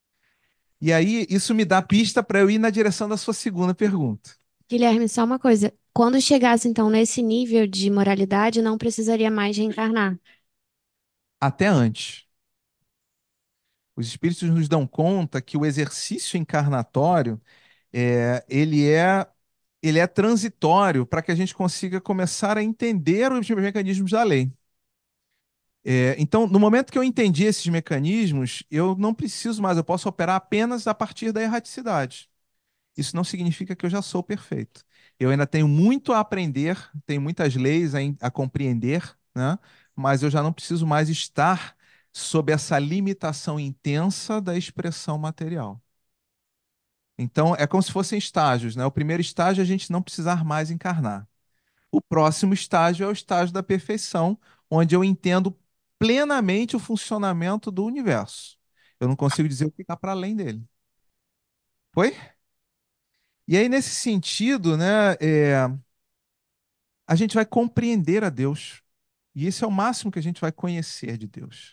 E aí, isso me dá pista para eu ir na direção da sua segunda pergunta. Guilherme, só uma coisa. Quando chegasse então nesse nível de moralidade, não precisaria mais reencarnar. Até antes. Os espíritos nos dão conta que o exercício encarnatório é, ele é, ele é transitório para que a gente consiga começar a entender os mecanismos da lei. É, então, no momento que eu entendi esses mecanismos, eu não preciso mais, eu posso operar apenas a partir da erraticidade. Isso não significa que eu já sou perfeito. Eu ainda tenho muito a aprender, tenho muitas leis a, a compreender, né? Mas eu já não preciso mais estar sob essa limitação intensa da expressão material. Então, é como se fossem estágios, né? O primeiro estágio é a gente não precisar mais encarnar. O próximo estágio é o estágio da perfeição, onde eu entendo plenamente o funcionamento do universo. Eu não consigo dizer o que está para além dele. Foi? E aí, nesse sentido, né, é, a gente vai compreender a Deus. E esse é o máximo que a gente vai conhecer de Deus.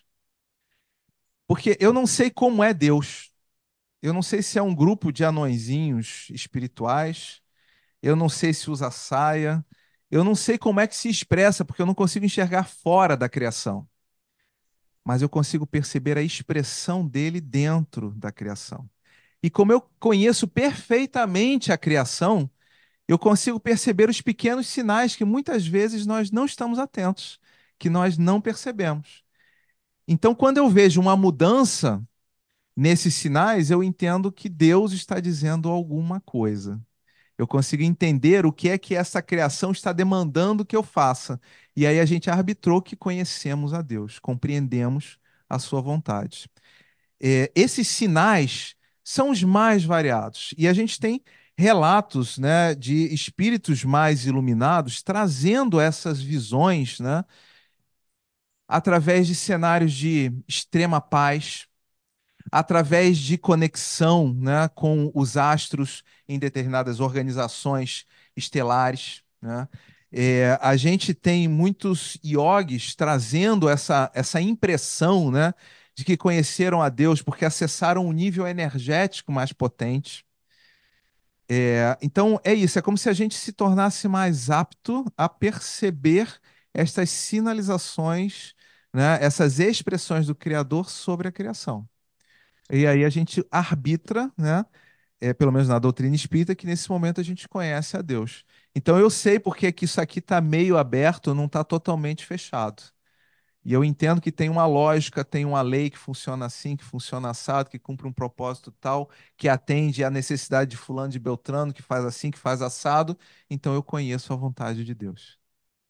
Porque eu não sei como é Deus. Eu não sei se é um grupo de anõezinhos espirituais. Eu não sei se usa saia. Eu não sei como é que se expressa, porque eu não consigo enxergar fora da criação. Mas eu consigo perceber a expressão dele dentro da criação. E como eu conheço perfeitamente a criação, eu consigo perceber os pequenos sinais que muitas vezes nós não estamos atentos, que nós não percebemos. Então, quando eu vejo uma mudança nesses sinais, eu entendo que Deus está dizendo alguma coisa. Eu consigo entender o que é que essa criação está demandando que eu faça. E aí a gente arbitrou que conhecemos a Deus, compreendemos a sua vontade. É, esses sinais são os mais variados. E a gente tem relatos, né, de espíritos mais iluminados trazendo essas visões, né, através de cenários de extrema paz, através de conexão, né, com os astros em determinadas organizações estelares, né? É, a gente tem muitos yogis trazendo essa, essa impressão, né, de que conheceram a Deus porque acessaram um nível energético mais potente. É, então é isso, é como se a gente se tornasse mais apto a perceber estas sinalizações, né, essas expressões do Criador sobre a criação. E aí a gente arbitra, né? É, pelo menos na doutrina espírita, que nesse momento a gente conhece a Deus. Então eu sei porque que isso aqui está meio aberto, não está totalmente fechado. E eu entendo que tem uma lógica, tem uma lei que funciona assim, que funciona assado, que cumpre um propósito tal, que atende à necessidade de fulano de Beltrano, que faz assim, que faz assado. Então eu conheço a vontade de Deus.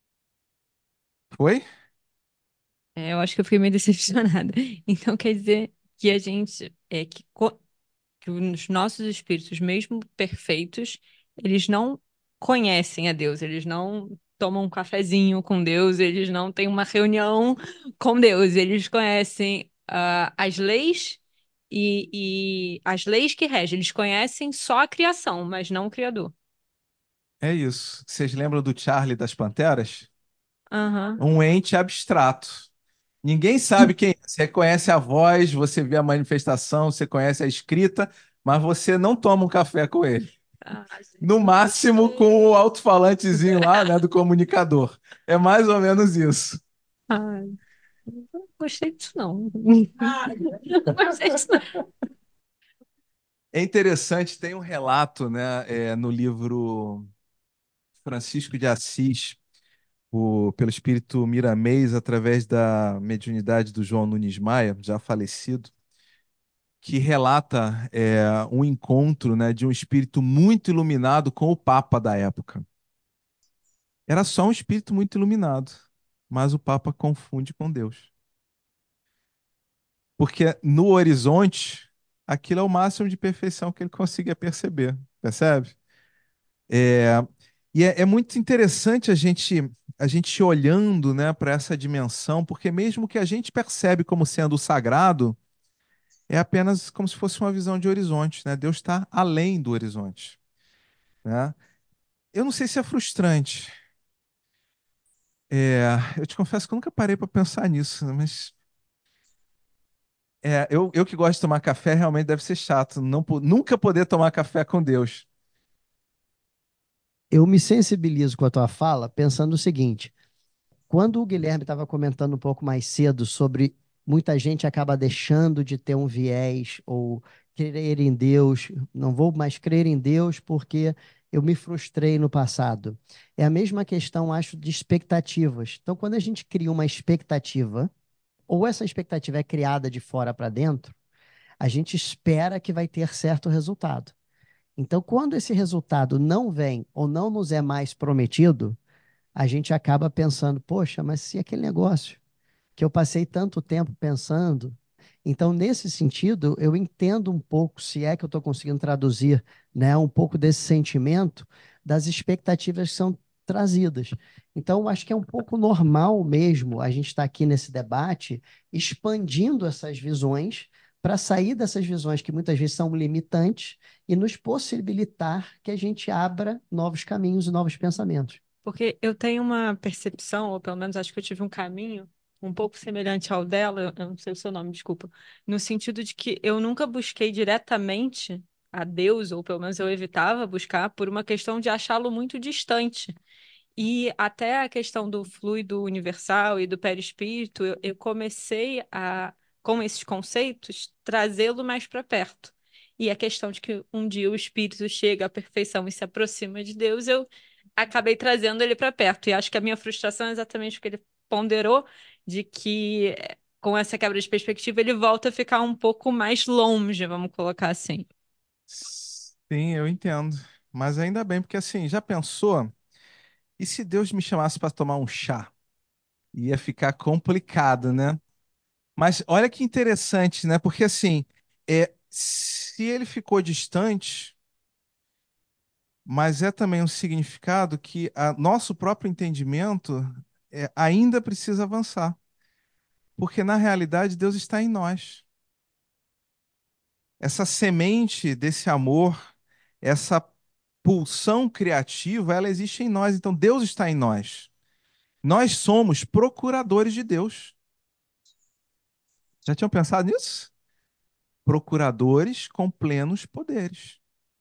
Foi? É, eu acho que eu fiquei meio decepcionada. Então quer dizer que a gente é que, co- que os nossos espíritos, mesmo perfeitos, eles não conhecem a Deus, eles não tomam um cafezinho com Deus, eles não têm uma reunião com Deus, eles conhecem ah, as leis e, e as leis que regem, eles conhecem só a criação, mas não o Criador. É isso. Vocês lembram do Charlie das Panteras? Aham. Um ente abstrato. Ninguém sabe quem é. Você conhece a voz, você vê a manifestação, você conhece a escrita, mas você não toma um café com ele. Ah, No gente, não máximo com o gostei. alto-falantezinho lá, né, do comunicador. É mais ou menos isso. Ai, não gostei disso, não. Não gostei disso, não. É interessante, tem um relato, né, é, no livro Francisco de Assis, o- pelo espírito Miramês, através da mediunidade do João Nunes Maia, já falecido, que relata é, um encontro, né, de um espírito muito iluminado com o Papa da época. Era só um espírito muito iluminado, mas o Papa confunde com Deus. Porque no horizonte, aquilo é o máximo de perfeição que ele conseguia perceber, percebe? É, e é, é muito interessante a gente a gente olhando, né, para essa dimensão, porque mesmo que a gente percebe como sendo o sagrado, é apenas como se fosse uma visão de horizonte, né? Deus está além do horizonte, né? Eu não sei se é frustrante. É, eu te confesso que eu nunca parei para pensar nisso, né, mas é, eu, eu que gosto de tomar café, realmente deve ser chato, não, po- nunca poder tomar café com Deus. Eu me sensibilizo com a tua fala pensando o seguinte: quando o Guilherme estava comentando um pouco mais cedo sobre muita gente acaba deixando de ter um viés ou crer em Deus, não vou mais crer em Deus porque eu me frustrei no passado. É a mesma questão, acho, de expectativas. Então, quando a gente cria uma expectativa, ou essa expectativa é criada de fora para dentro, a gente espera que vai ter certo resultado. Então, quando esse resultado não vem ou não nos é mais prometido, a gente acaba pensando, poxa, mas se aquele negócio que eu passei tanto tempo pensando. Então, nesse sentido, eu entendo um pouco, se é que eu estou conseguindo traduzir, né, um pouco desse sentimento das expectativas que são trazidas. Então, eu acho que é um pouco normal mesmo a gente estar aqui nesse debate, expandindo essas visões para sair dessas visões que muitas vezes são limitantes e nos possibilitar que a gente abra novos caminhos e novos pensamentos. Porque eu tenho uma percepção, ou pelo menos acho que eu tive um caminho um pouco semelhante ao dela, eu eu não sei o seu nome, desculpa, no sentido de que eu nunca busquei diretamente a Deus, ou pelo menos eu evitava buscar, por uma questão de achá-lo muito distante. E até a questão do fluido universal e do perispírito, eu, eu comecei a, com esses conceitos, trazê-lo mais para perto. e a questão de que um dia o espírito chega à perfeição e se aproxima de Deus, eu acabei trazendo ele para perto. E acho que a minha frustração é exatamente o que ele ponderou, de que eh, com essa quebra de perspectiva ele volta a ficar um pouco mais longe, vamos colocar assim. Sim, eu entendo. Mas ainda bem, porque assim, já pensou? E se Deus me chamasse para tomar um chá? Ia ficar complicado, né? Mas olha que interessante, né? Porque assim, é, se ele ficou distante, mas é também um significado que a nosso próprio entendimento é, ainda precisa avançar. Porque na realidade Deus está em nós. Essa semente desse amor, essa pulsão criativa, ela existe em nós. Então Deus está em nós. Nós somos procuradores de Deus. Já tinham pensado nisso? Procuradores com plenos poderes.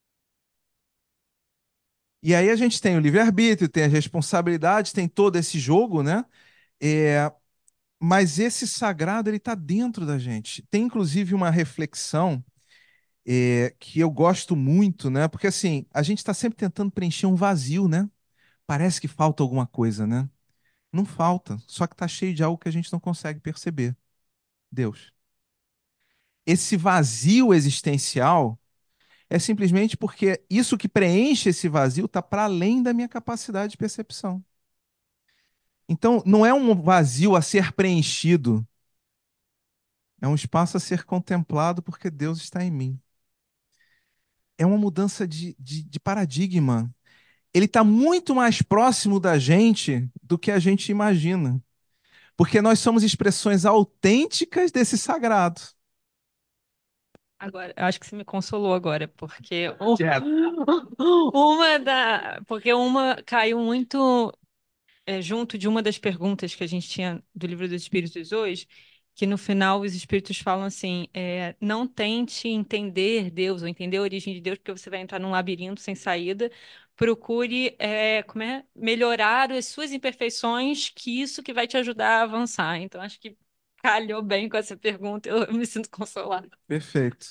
E aí a gente tem o livre-arbítrio, tem as responsabilidades, tem todo esse jogo, né? É, mas esse sagrado, ele está dentro da gente. Tem inclusive uma reflexão é, que eu gosto muito, né? Porque assim, a gente está sempre tentando preencher um vazio, né? Parece que falta alguma coisa, né? Não falta, só que está cheio de algo que a gente não consegue perceber. Deus. Esse vazio existencial é simplesmente porque isso que preenche esse vazio está para além da minha capacidade de percepção. Então, não é um vazio a ser preenchido, é um espaço a ser contemplado porque Deus está em mim. É uma mudança de, de, de paradigma. Ele está muito mais próximo da gente do que a gente imagina, porque nós somos expressões autênticas desse sagrado. Agora, eu acho que você me consolou agora, porque o- Certo. uma da, porque uma caiu muito é, junto de uma das perguntas que a gente tinha do Livro dos Espíritos hoje, que no final os espíritos falam assim: é, não tente entender Deus ou entender a origem de Deus, porque você vai entrar num labirinto sem saída. Procure, é, como é, melhorar as suas imperfeições, que isso que vai te ajudar a avançar. Então, acho que calhou bem com essa pergunta, eu, eu me sinto consolada. Perfeito.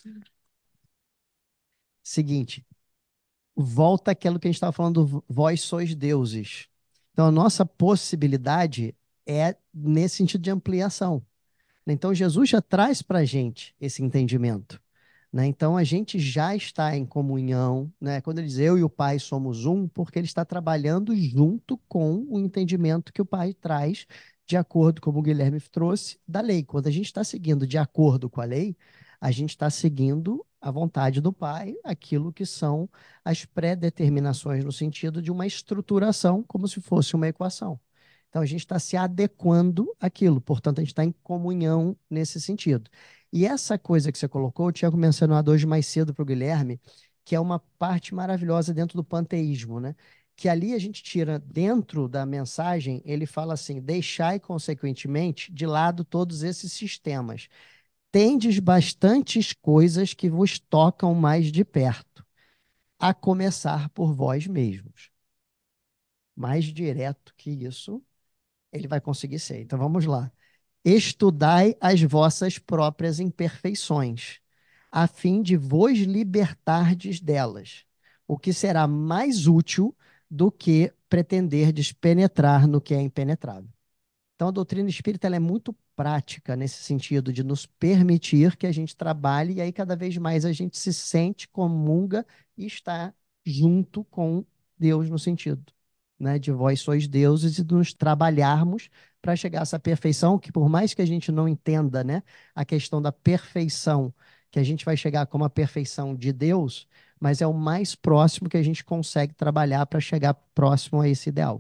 Seguinte, volta àquilo que a gente estava falando, do vós sois deuses. Então, a nossa possibilidade é nesse sentido de ampliação. Então, Jesus já traz para a gente esse entendimento. Né? Então, a gente já está em comunhão. Né? Quando ele diz eu e o Pai somos um, porque ele está trabalhando junto com o entendimento que o Pai traz, de acordo com o Guilherme trouxe, da lei. Quando a gente está seguindo de acordo com a lei, a gente está seguindo a vontade do Pai, aquilo que são as pré-determinações no sentido de uma estruturação, como se fosse uma equação. Então, a gente está se adequando àquilo, portanto, a gente está em comunhão nesse sentido. E essa coisa que você colocou, eu tinha mencionado hoje mais cedo para o Guilherme, que é uma parte maravilhosa dentro do panteísmo, né? Que ali a gente tira dentro da mensagem, ele fala assim: deixai, consequentemente, de lado todos esses sistemas. Tendes bastantes coisas que vos tocam mais de perto, a começar por vós mesmos. Mais direto que isso, ele vai conseguir ser. Então vamos lá. Estudai as vossas próprias imperfeições, a fim de vos libertardes delas, o que será mais útil do que pretenderdes penetrar no que é impenetrável. Então, a doutrina espírita ela é muito prática nesse sentido de nos permitir que a gente trabalhe e aí cada vez mais a gente se sente, comunga e está junto com Deus no sentido, né, de vós sois deuses e de nos trabalharmos para chegar a essa perfeição, que por mais que a gente não entenda, né, a questão da perfeição, que a gente vai chegar como a perfeição de Deus, mas é o mais próximo que a gente consegue trabalhar para chegar próximo a esse ideal.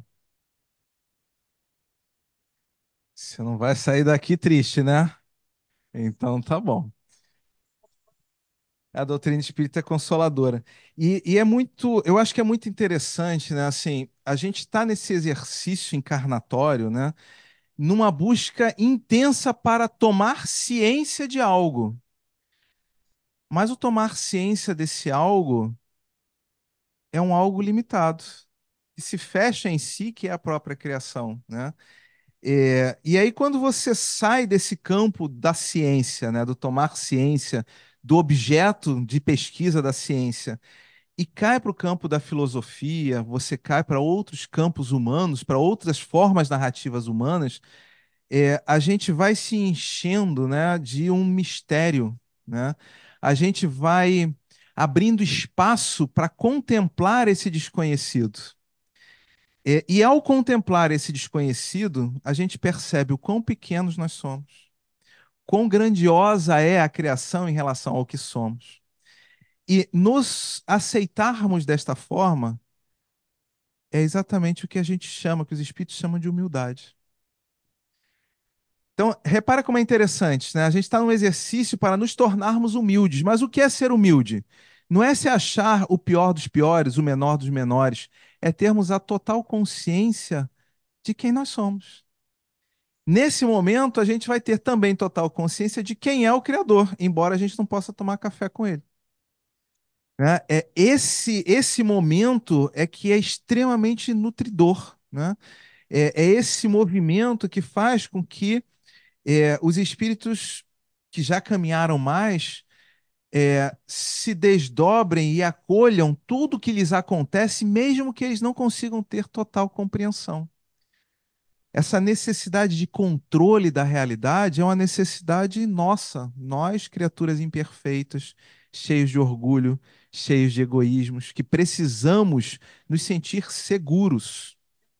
Você não vai sair daqui triste, né? Então tá bom. A doutrina espírita é consoladora. E, e é muito, eu acho que é muito interessante, né? Assim, a gente está nesse exercício encarnatório, né? Numa busca intensa para tomar ciência de algo. Mas o tomar ciência desse algo é um algo limitado, que se fecha em si, que é a própria criação, né? É, e aí, quando você sai desse campo da ciência, né, do tomar ciência do objeto de pesquisa da ciência e cai para o campo da filosofia, você cai para outros campos humanos, para outras formas narrativas humanas, é, a gente vai se enchendo, né, de um mistério, né? A gente vai abrindo espaço para contemplar esse desconhecido. É, e ao contemplar esse desconhecido, a gente percebe o quão pequenos nós somos, quão grandiosa é a criação em relação ao que somos. E nos aceitarmos desta forma é exatamente o que a gente chama, que os espíritos chamam de humildade. Então, repara como é interessante, né? A gente está num exercício para nos tornarmos humildes. Mas o que é ser humilde? Não é se achar o pior dos piores, o menor dos menores. É termos a total consciência de quem nós somos. Nesse momento, a gente vai ter também total consciência de quem é o Criador, embora a gente não possa tomar café com ele. Né? É esse esse momento é que é extremamente nutridor, né? É, é esse movimento que faz com que é, os espíritos que já caminharam mais é, se desdobrem e acolham tudo que lhes acontece, mesmo que eles não consigam ter total compreensão. Essa necessidade de controle da realidade é uma necessidade nossa, nós, criaturas imperfeitas, cheios de orgulho, cheios de egoísmos, que precisamos nos sentir seguros.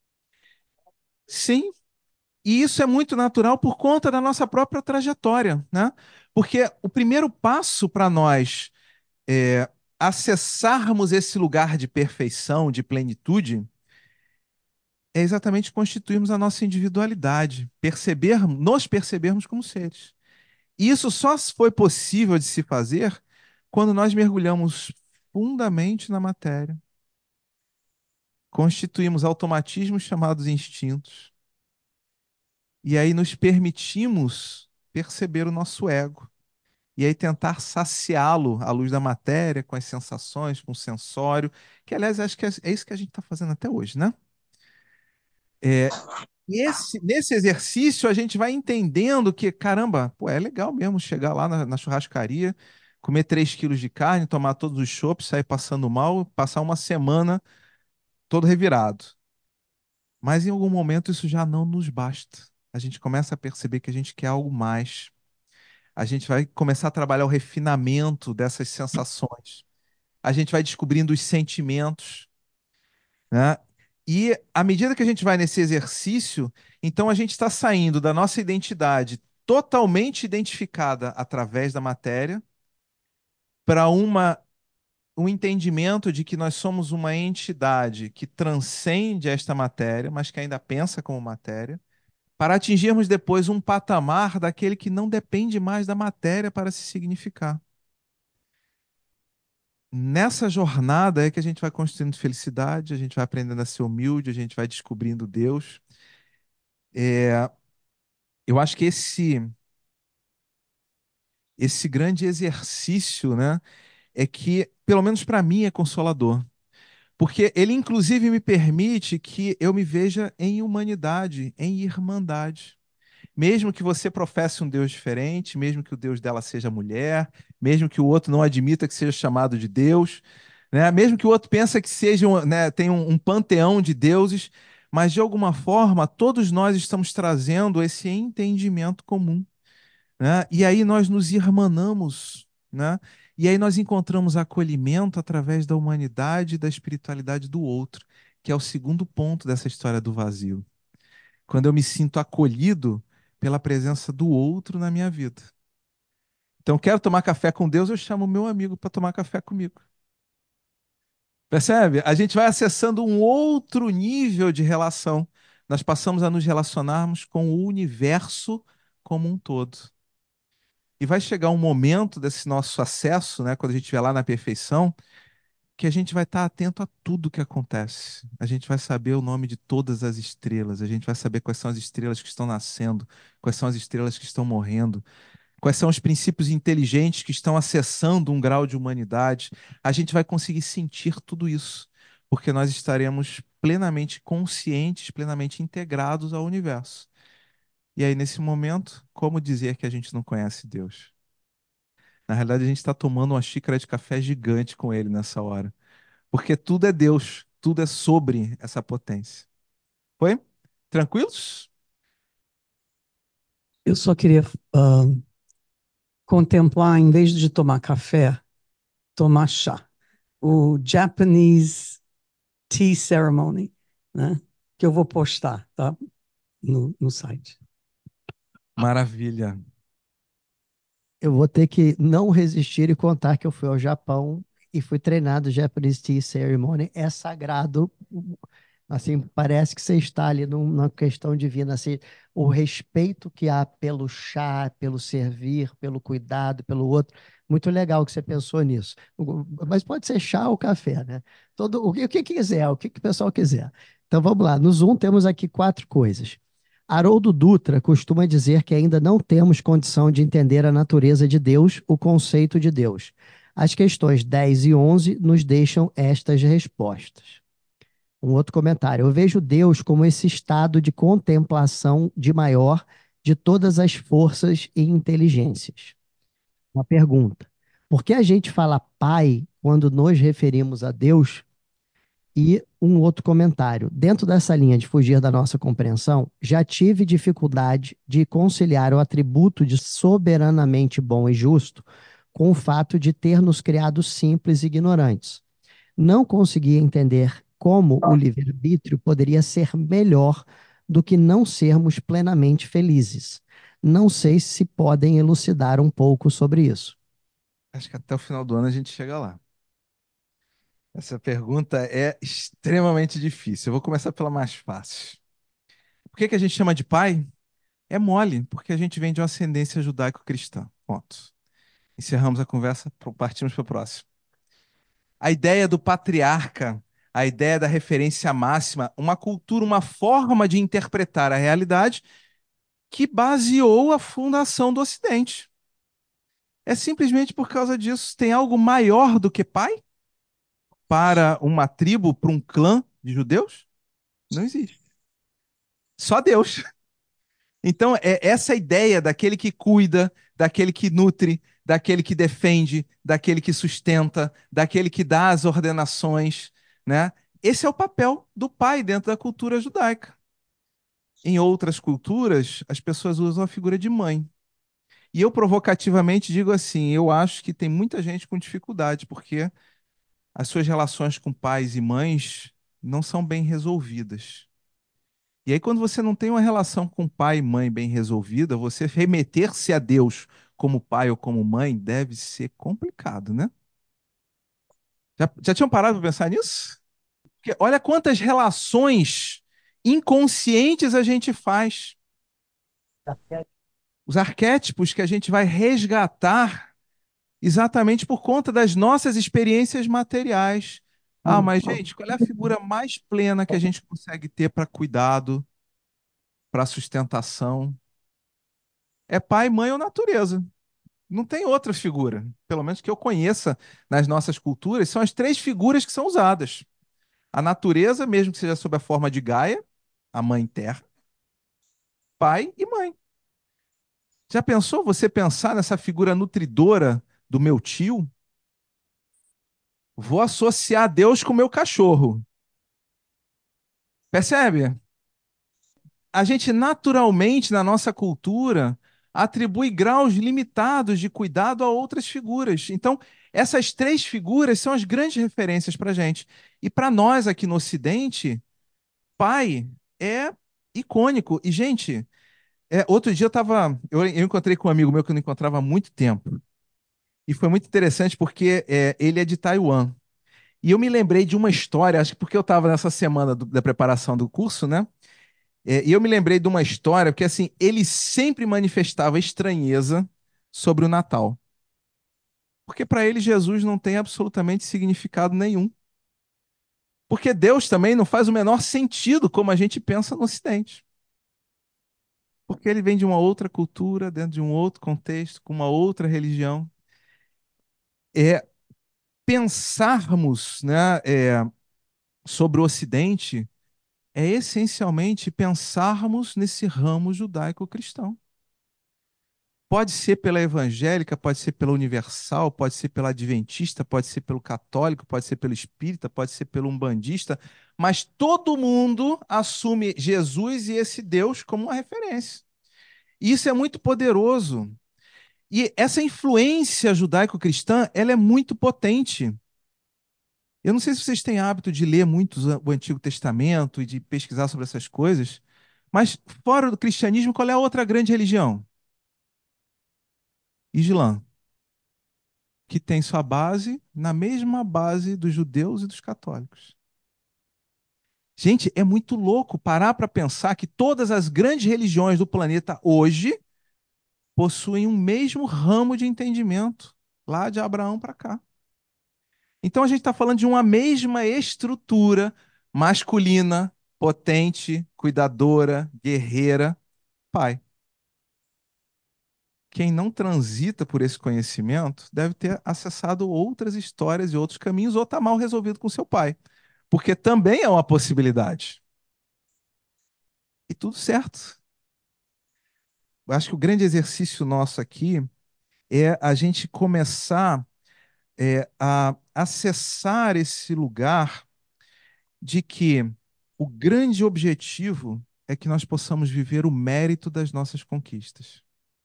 Sim, e isso é muito natural por conta da nossa própria trajetória, né? Porque o primeiro passo para nós é, acessarmos esse lugar de perfeição, de plenitude, é exatamente constituirmos a nossa individualidade, perceber, nos percebermos como seres. E isso só foi possível de se fazer quando nós mergulhamos fundamente na matéria, constituímos automatismos chamados instintos, e aí nos permitimos perceber o nosso ego. E aí tentar saciá-lo à luz da matéria, com as sensações, com o sensório, que aliás acho que é é isso que a gente está fazendo até hoje, né? É, e esse, nesse exercício a gente vai entendendo que, caramba, pô, é legal mesmo chegar lá na, na churrascaria, comer três quilos de carne, tomar todos os chopps, sair passando mal, passar uma semana todo revirado. Mas em algum momento isso já não nos basta. A gente começa a perceber que a gente quer algo mais. A gente vai começar a trabalhar o refinamento dessas sensações. A gente vai descobrindo os sentimentos, né? E à medida que a gente vai nesse exercício, então a gente está saindo da nossa identidade totalmente identificada através da matéria para uma um entendimento de que nós somos uma entidade que transcende esta matéria, mas que ainda pensa como matéria, para atingirmos depois um patamar daquele que não depende mais da matéria para se significar. Nessa jornada é que a gente vai construindo felicidade, a gente vai aprendendo a ser humilde, a gente vai descobrindo Deus. É, eu acho que esse esse grande exercício, né, é que, pelo menos para mim, é consolador. Porque ele, inclusive, me permite que eu me veja em humanidade, em irmandade. Mesmo que você professe um Deus diferente, mesmo que o Deus dela seja mulher, mesmo que o outro não admita que seja chamado de Deus, né? Mesmo que o outro pense que seja, um, né, tem um, um panteão de deuses, mas de alguma forma todos nós estamos trazendo esse entendimento comum, né? E aí nós nos irmanamos, né? E aí nós encontramos acolhimento através da humanidade e da espiritualidade do outro, que é o segundo ponto dessa história do vazio. Quando eu me sinto acolhido pela presença do outro na minha vida. Então, quero tomar café com Deus, eu chamo meu amigo para tomar café comigo. Percebe? A gente vai acessando um outro nível de relação. Nós passamos a nos relacionarmos com o universo como um todo. E vai chegar um momento desse nosso acesso, né, quando a gente estiver lá na perfeição, que a gente vai estar atento a tudo que acontece. A gente vai saber o nome de todas as estrelas, a gente vai saber quais são as estrelas que estão nascendo, quais são as estrelas que estão morrendo, quais são os princípios inteligentes que estão acessando um grau de humanidade. A gente vai conseguir sentir tudo isso, porque nós estaremos plenamente conscientes, plenamente integrados ao universo. E aí, nesse momento, como dizer que a gente não conhece Deus? Na realidade, a gente está tomando uma xícara de café gigante com ele nessa hora. Porque tudo é Deus, tudo é sobre essa potência. Foi? Tranquilos? Eu só queria ah, contemplar, em vez de tomar café, tomar chá. O Japanese Tea Ceremony, né? Que eu vou postar, tá? No, no site. Maravilha. Eu vou ter que não resistir e contar que eu fui ao Japão e fui treinado Japanese Tea Ceremony. É sagrado. Assim, parece que você está ali num- numa questão divina. Assim, o respeito que há pelo chá, pelo servir, pelo cuidado, pelo outro. Muito legal que você pensou nisso. O- Mas pode ser chá ou café, né? Todo, o que o que quiser, o que que o pessoal quiser. Então vamos lá. No Zoom temos aqui quatro coisas. Haroldo Dutra costuma dizer que ainda não temos condição de entender a natureza de Deus, o conceito de Deus. As questões dez e onze nos deixam estas respostas. Um outro comentário. Eu vejo Deus como esse estado de contemplação de maior de todas as forças e inteligências. Uma pergunta. Por que a gente fala Pai quando nos referimos a Deus? E um outro comentário. Dentro dessa linha de fugir da nossa compreensão, já tive dificuldade de conciliar o atributo de soberanamente bom e justo com o fato de ter nos criado simples e ignorantes. Não conseguia entender como o livre-arbítrio poderia ser melhor do que não sermos plenamente felizes. Não sei se podem elucidar um pouco sobre isso. Acho que até o final do ano a gente chega lá. Essa pergunta é extremamente difícil. Eu vou começar pela mais fácil. Por que que a gente chama de pai? É mole, porque a gente vem de uma ascendência judaico-cristã. Ponto. Encerramos a conversa, partimos para o próximo. A ideia do patriarca, a ideia da referência máxima, uma cultura, uma forma de interpretar a realidade que baseou a fundação do Ocidente. É simplesmente por causa disso. Tem algo maior do que pai para uma tribo, para um clã de judeus? Não existe. Só Deus. Então, é essa ideia daquele que cuida, daquele que nutre, daquele que defende, daquele que sustenta, daquele que dá as ordenações, né? Esse é o papel do pai dentro da cultura judaica. Em outras culturas, as pessoas usam a figura de mãe. E eu provocativamente digo assim: eu acho que tem muita gente com dificuldade, porque as suas relações com pais e mães não são bem resolvidas. E aí, quando você não tem uma relação com pai e mãe bem resolvida, você remeter-se a Deus como pai ou como mãe deve ser complicado, né? Já, já tinham parado para pensar nisso? Porque olha quantas relações inconscientes a gente faz. Os arquétipos que a gente vai resgatar exatamente por conta das nossas experiências materiais. Ah, mas, gente, qual é a figura mais plena que a gente consegue ter para cuidado, para sustentação? É pai, mãe ou natureza. Não tem outra figura, pelo menos que eu conheça nas nossas culturas, são as três figuras que são usadas. A natureza, mesmo que seja sob a forma de Gaia, a mãe terra, pai e mãe. Já pensou você pensar nessa figura nutridora do meu tio? Vou associar Deus com o meu cachorro. Percebe? A gente naturalmente, na nossa cultura, atribui graus limitados de cuidado a outras figuras. Então, essas três figuras são as grandes referências para a gente. E para nós aqui no Ocidente, pai é icônico. E, gente, é, outro dia eu tava, eu, eu encontrei com um amigo meu que eu não encontrava há muito tempo. E foi muito interessante porque é, ele é de Taiwan. E eu me lembrei de uma história, acho que porque eu estava nessa semana do- da preparação do curso, né? É, e eu me lembrei de uma história, porque assim, ele sempre manifestava estranheza sobre o Natal. Porque para ele Jesus não tem absolutamente significado nenhum. Porque Deus também não faz o menor sentido como a gente pensa no Ocidente. Porque ele vem de uma outra cultura, dentro de um outro contexto, com uma outra religião. É pensarmos, né, é, sobre o Ocidente é essencialmente pensarmos nesse ramo judaico-cristão. Pode ser pela evangélica, pode ser pela universal, pode ser pela adventista, pode ser pelo católico, pode ser pelo espírita, pode ser pelo umbandista, mas todo mundo assume Jesus e esse Deus como uma referência. E isso é muito poderoso. E essa influência judaico-cristã, ela é muito potente. Eu não sei se vocês têm hábito de ler muito o Antigo Testamento e de pesquisar sobre essas coisas, mas fora do cristianismo, qual é a outra grande religião? Islã, que tem sua base na mesma base dos judeus e dos católicos. Gente, é muito louco parar para pensar que todas as grandes religiões do planeta hoje possuem um mesmo ramo de entendimento, lá de Abraão para cá. Então a gente está falando de uma mesma estrutura masculina, potente, cuidadora, guerreira, pai. Quem não transita por esse conhecimento deve ter acessado outras histórias e outros caminhos ou está mal resolvido com seu pai, porque também é uma possibilidade. E tudo certo. Eu acho que o grande exercício nosso aqui é a gente começar é, a acessar esse lugar de que o grande objetivo é que nós possamos viver o mérito das nossas conquistas.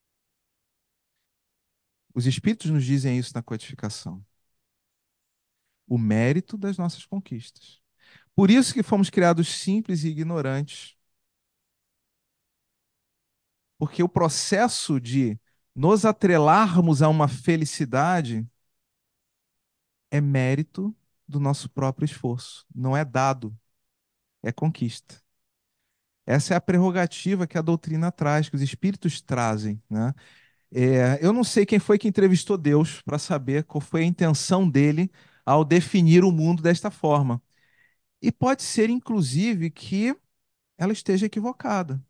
Os Espíritos nos dizem isso na codificação. O mérito das nossas conquistas. Por isso que fomos criados simples e ignorantes. Porque o processo de nos atrelarmos a uma felicidade é mérito do nosso próprio esforço. Não é dado, é conquista. Essa é a prerrogativa que a doutrina traz, que os espíritos trazem, né? É, eu não sei quem foi que entrevistou Deus para saber qual foi a intenção dele ao definir o mundo desta forma. E pode ser, inclusive, que ela esteja equivocada.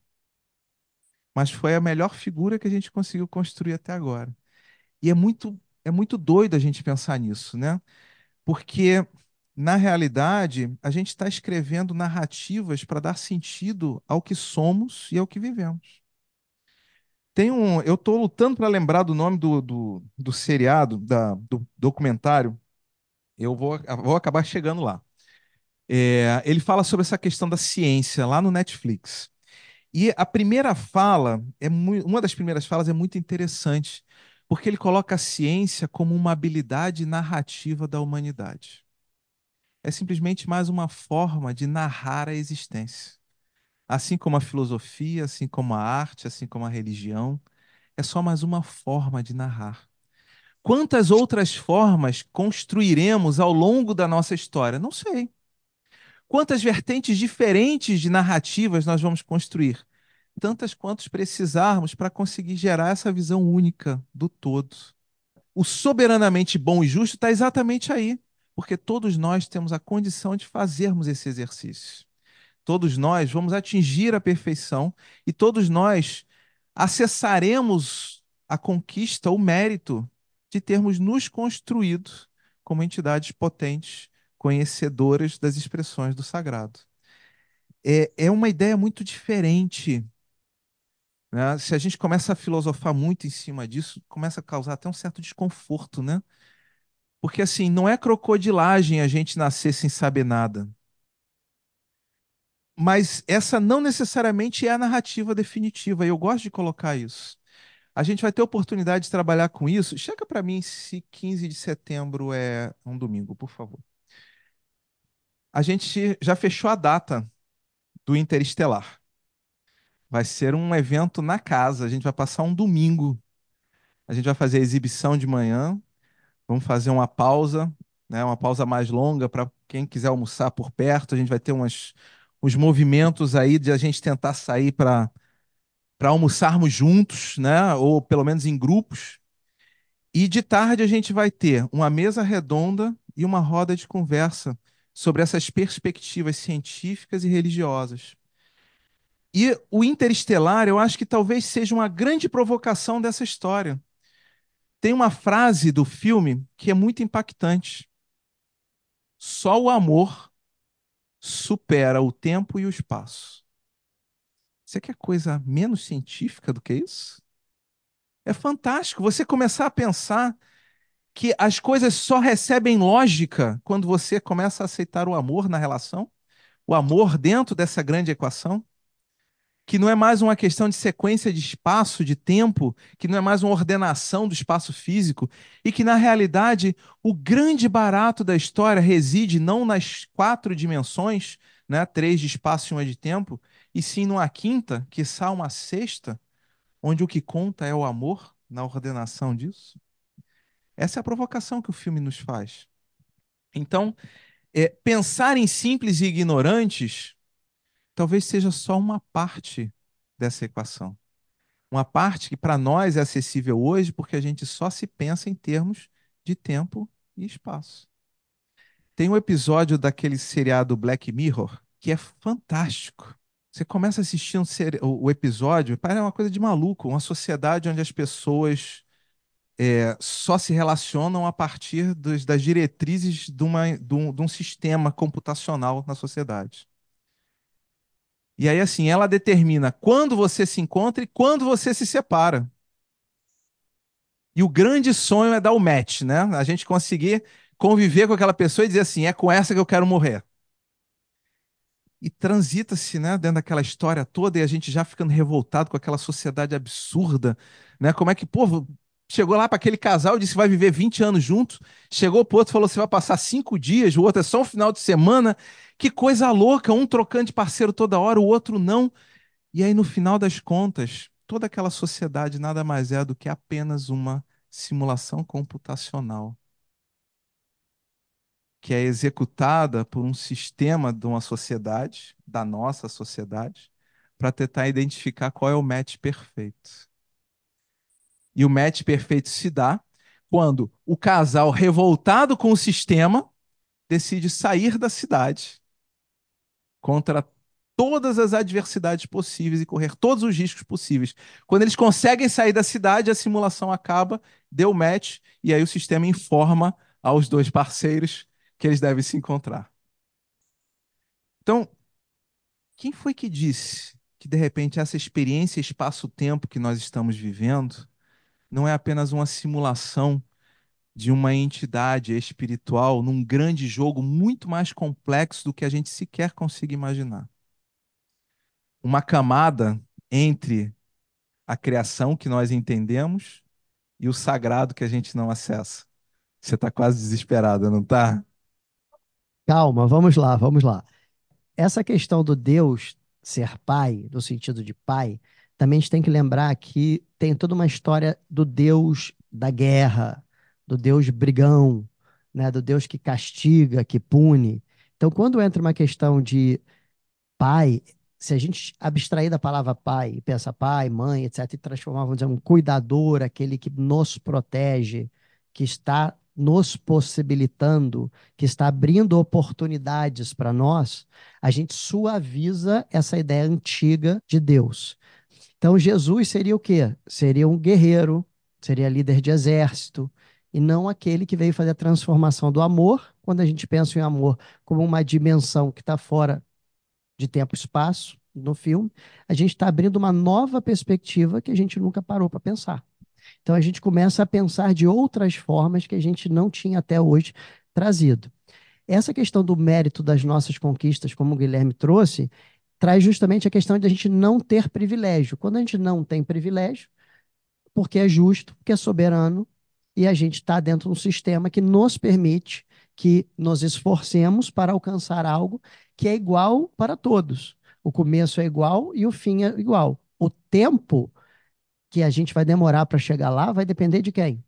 Mas foi a melhor figura que a gente conseguiu construir até agora. E é muito, é muito doido a gente pensar nisso, né? Porque, na realidade, a gente está escrevendo narrativas para dar sentido ao que somos e ao que vivemos. Tem um, eu estou lutando para lembrar do nome do, do, do seriado, da, do documentário. Eu vou, vou acabar chegando lá. É, ele fala sobre essa questão da ciência lá no Netflix. E a primeira fala, é mui- uma das primeiras falas é muito interessante, porque ele coloca a ciência como uma habilidade narrativa da humanidade. É simplesmente mais uma forma de narrar a existência. Assim como a filosofia, assim como a arte, assim como a religião, é só mais uma forma de narrar. Quantas outras formas construiremos ao longo da nossa história? Não sei. Quantas vertentes diferentes de narrativas nós vamos construir? Tantas quantas precisarmos para conseguir gerar essa visão única do todo. O soberanamente bom e justo está exatamente aí, porque todos nós temos a condição de fazermos esse exercício. Todos nós vamos atingir a perfeição e todos nós acessaremos a conquista, o mérito de termos nos construído como entidades potentes, conhecedoras das expressões do sagrado. É, é uma ideia muito diferente, né? Se a gente começa a filosofar muito em cima disso, começa a causar até um certo desconforto, né? Porque assim, não é crocodilagem a gente nascer sem saber nada. Mas essa não necessariamente é a narrativa definitiva, e eu gosto de colocar isso. A gente vai ter oportunidade de trabalhar com isso. Chega para mim se quinze de setembro é um domingo, por favor. A gente já fechou a data do Interestelar. Vai ser um evento na casa. A gente vai passar um domingo. A gente vai fazer a exibição de manhã. Vamos fazer uma pausa, né? Uma pausa mais longa para quem quiser almoçar por perto. A gente vai ter umas, uns movimentos aí de a gente tentar sair para para almoçarmos juntos, né? Ou pelo menos em grupos. E de tarde a gente vai ter uma mesa redonda e uma roda de conversa sobre essas perspectivas científicas e religiosas. E o Interestelar, eu acho que talvez seja uma grande provocação dessa história. Tem uma frase do filme que é muito impactante. Só o amor supera o tempo e o espaço. Você quer coisa menos científica do que isso? É fantástico você começar a pensar que as coisas só recebem lógica quando você começa a aceitar o amor na relação, o amor dentro dessa grande equação, que não é mais uma questão de sequência de espaço, de tempo, que não é mais uma ordenação do espaço físico, e que, na realidade, o grande barato da história reside não nas quatro dimensões, né, três de espaço e uma de tempo, e sim numa quinta, quiçá uma sexta, onde o que conta é o amor na ordenação disso. Essa é a provocação que o filme nos faz. Então, é, pensar em simples e ignorantes talvez seja só uma parte dessa equação. Uma parte que para nós é acessível hoje porque a gente só se pensa em termos de tempo e espaço. Tem um episódio daquele seriado Black Mirror que é fantástico. Você começa assistindo o, o episódio, parece uma coisa de maluco, uma sociedade onde as pessoas é, só se relacionam a partir dos, das diretrizes de, uma, de, um, de um sistema computacional na sociedade. E aí, assim, ela determina quando você se encontra e quando você se separa. E o grande sonho é dar o match, né? A gente conseguir conviver com aquela pessoa e dizer assim, é com essa que eu quero morrer. E transita-se, né, dentro daquela história toda e a gente já ficando revoltado com aquela sociedade absurda, né? Como é que, pô, chegou lá para aquele casal e disse que vai viver vinte anos juntos, chegou pro outro e falou, você vai passar cinco dias, o outro é só um final de semana. Que coisa louca, um trocando de parceiro toda hora, o outro não. E aí, no final das contas, toda aquela sociedade nada mais é do que apenas uma simulação computacional que é executada por um sistema de uma sociedade, da nossa sociedade, para tentar identificar qual é o match perfeito. E o match perfeito se dá quando o casal, revoltado com o sistema, decide sair da cidade contra todas as adversidades possíveis e correr todos os riscos possíveis. Quando eles conseguem sair da cidade, a simulação acaba, deu match, e aí o sistema informa aos dois parceiros que eles devem se encontrar. Então, quem foi que disse que, de repente, essa experiência espaço-tempo que nós estamos vivendo não é apenas uma simulação de uma entidade espiritual num grande jogo muito mais complexo do que a gente sequer consiga imaginar? Uma camada entre a criação que nós entendemos e o sagrado que a gente não acessa. Você está quase desesperada, não está? Calma, vamos lá, vamos lá. Essa questão do Deus ser pai, no sentido de pai, também a gente tem que lembrar que tem toda uma história do Deus da guerra, do Deus brigão, né, do Deus que castiga, que pune. Então, quando entra uma questão de pai, se a gente abstrair da palavra pai e pensa pai, mãe, etc, e transformar, vamos dizer, um cuidador, aquele que nos protege, que está nos possibilitando, que está abrindo oportunidades para nós, a gente suaviza essa ideia antiga de Deus. Então, Jesus seria o quê? Seria um guerreiro, seria líder de exército, e não aquele que veio fazer a transformação do amor, quando a gente pensa em amor como uma dimensão que está fora de tempo e espaço no filme, a gente está abrindo uma nova perspectiva que a gente nunca parou para pensar. Então a gente começa a pensar de outras formas que a gente não tinha até hoje trazido. Essa questão do mérito das nossas conquistas, como o Guilherme trouxe, traz justamente a questão de a gente não ter privilégio. Quando a gente não tem privilégio, porque é justo, porque é soberano, e a gente está dentro de um sistema que nos permite que nos esforcemos para alcançar algo que é igual para todos. O começo é igual e o fim é igual. O tempo que a gente vai demorar para chegar lá vai depender de quem?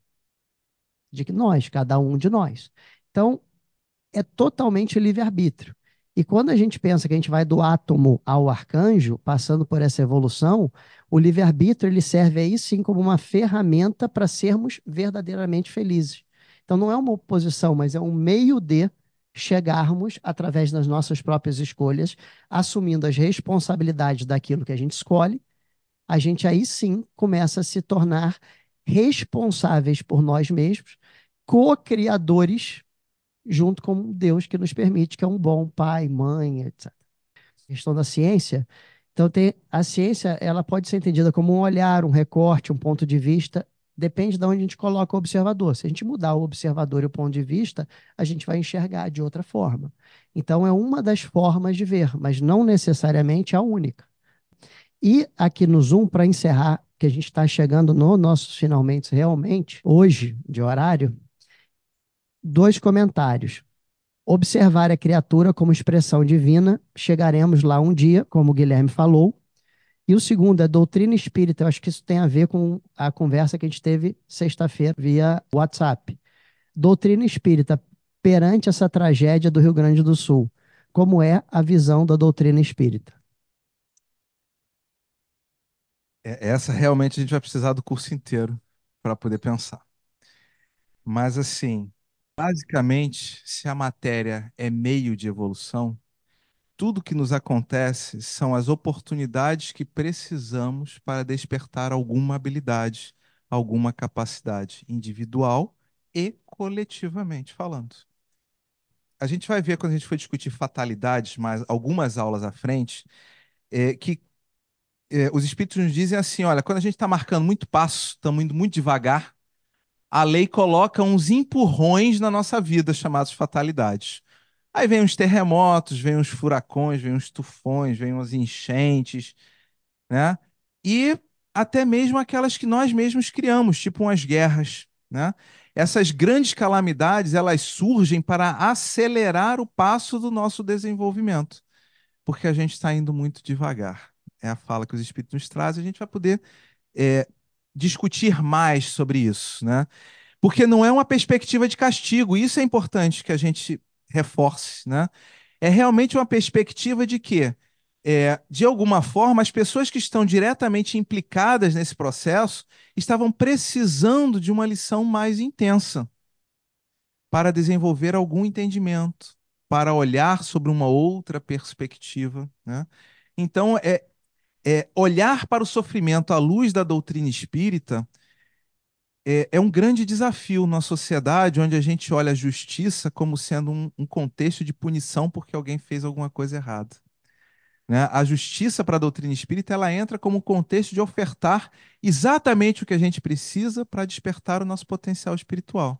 De nós, cada um de nós. Então, é totalmente livre-arbítrio. E quando a gente pensa que a gente vai do átomo ao arcanjo, passando por essa evolução, o livre-arbítrio ele serve aí sim como uma ferramenta para sermos verdadeiramente felizes. Então não é uma oposição, mas é um meio de chegarmos, através das nossas próprias escolhas, assumindo as responsabilidades daquilo que a gente escolhe, a gente aí sim começa a se tornar responsáveis por nós mesmos, co-criadores junto com Deus que nos permite, que é um bom pai, mãe, etcétera. A questão da ciência, Então, tem, a ciência, ela pode ser entendida como um olhar, um recorte, um ponto de vista, depende de onde a gente coloca o observador. Se a gente mudar o observador e o ponto de vista, a gente vai enxergar de outra forma. Então, é uma das formas de ver, mas não necessariamente a única. E aqui no Zoom, para encerrar, que a gente está chegando no nossos finalmente realmente, hoje, de horário, dois comentários. Observar a criatura como expressão divina, chegaremos lá um dia, como o Guilherme falou. E o segundo é doutrina espírita. Eu acho que isso tem a ver com a conversa que a gente teve sexta-feira via WhatsApp. Doutrina espírita perante essa tragédia do Rio Grande do Sul. Como é a visão da doutrina espírita? É- Essa realmente a gente vai precisar do curso inteiro para poder pensar. Mas assim, basicamente, se a matéria é meio de evolução, tudo que nos acontece são as oportunidades que precisamos para despertar alguma habilidade, alguma capacidade individual e coletivamente falando. A gente vai ver quando a gente for discutir fatalidades, mas algumas aulas à frente, é, que é, os espíritos nos dizem assim: olha, quando a gente está marcando muito passo, estamos indo muito devagar, a lei coloca uns empurrões na nossa vida, chamados fatalidades. Aí vem uns terremotos, vem uns furacões, vem uns tufões, vem umas enchentes, né? E até mesmo aquelas que nós mesmos criamos, tipo umas guerras, né? Essas grandes calamidades, elas surgem para acelerar o passo do nosso desenvolvimento, porque a gente está indo muito devagar. É a fala que os espíritos nos trazem, a gente vai poder é, discutir mais sobre isso, né? Porque não é uma perspectiva de castigo, isso é importante que a gente reforce, né? É realmente uma perspectiva de que, é, de alguma forma, as pessoas que estão diretamente implicadas nesse processo estavam precisando de uma lição mais intensa para desenvolver algum entendimento, para olhar sobre uma outra perspectiva, né? Então, é, é olhar para o sofrimento à luz da doutrina espírita é, é um grande desafio na sociedade onde a gente olha a justiça como sendo um, um contexto de punição porque alguém fez alguma coisa errada, né? A justiça para a doutrina espírita ela entra como um contexto de ofertar exatamente o que a gente precisa para despertar o nosso potencial espiritual.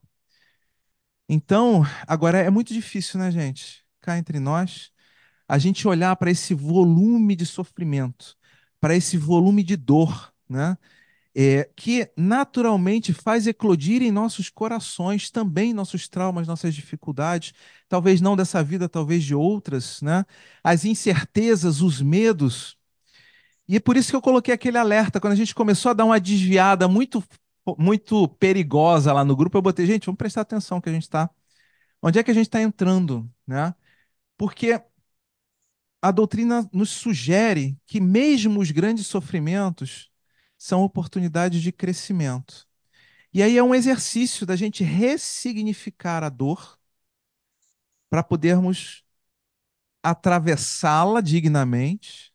Então, agora é muito difícil, né, gente? Cá entre nós, a gente olhar para esse volume de sofrimento, para esse volume de dor, né? É, que naturalmente faz eclodir em nossos corações também nossos traumas, nossas dificuldades, talvez não dessa vida, talvez de outras, né? As incertezas, os medos. E é por isso que eu coloquei aquele alerta. Quando a gente começou a dar uma desviada muito, muito perigosa lá no grupo, eu botei, gente, vamos prestar atenção que a gente está. Onde é que a gente está entrando, né? Porque a doutrina nos sugere que mesmo os grandes sofrimentos são oportunidades de crescimento. E aí é um exercício da gente ressignificar a dor para podermos atravessá-la dignamente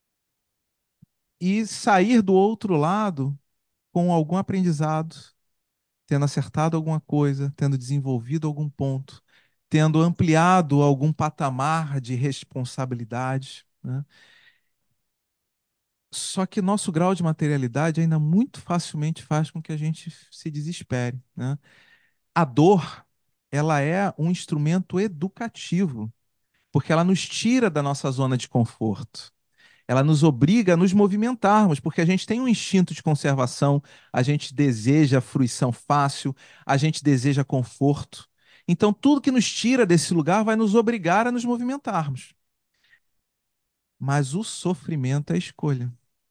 e sair do outro lado com algum aprendizado, tendo acertado alguma coisa, tendo desenvolvido algum ponto, tendo ampliado algum patamar de responsabilidade, né? Só que nosso grau de materialidade ainda muito facilmente faz com que a gente se desespere, né? A dor, ela é um instrumento educativo, porque ela nos tira da nossa zona de conforto. Ela nos obriga a nos movimentarmos, porque a gente tem um instinto de conservação, a gente deseja fruição fácil, a gente deseja conforto. Então, tudo que nos tira desse lugar vai nos obrigar a nos movimentarmos. Mas o sofrimento é a escolha.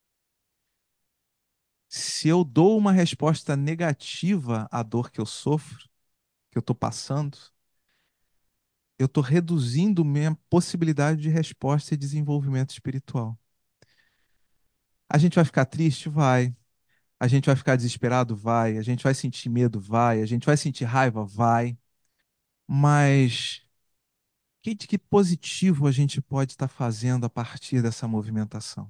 Se eu dou uma resposta negativa à dor que eu sofro, que eu estou passando, eu estou reduzindo minha possibilidade de resposta e desenvolvimento espiritual. A gente vai ficar triste? Vai. A gente vai ficar desesperado? Vai. A gente vai sentir medo? Vai. A gente vai sentir raiva? Vai. Mas que de que positivo a gente pode estar fazendo a partir dessa movimentação?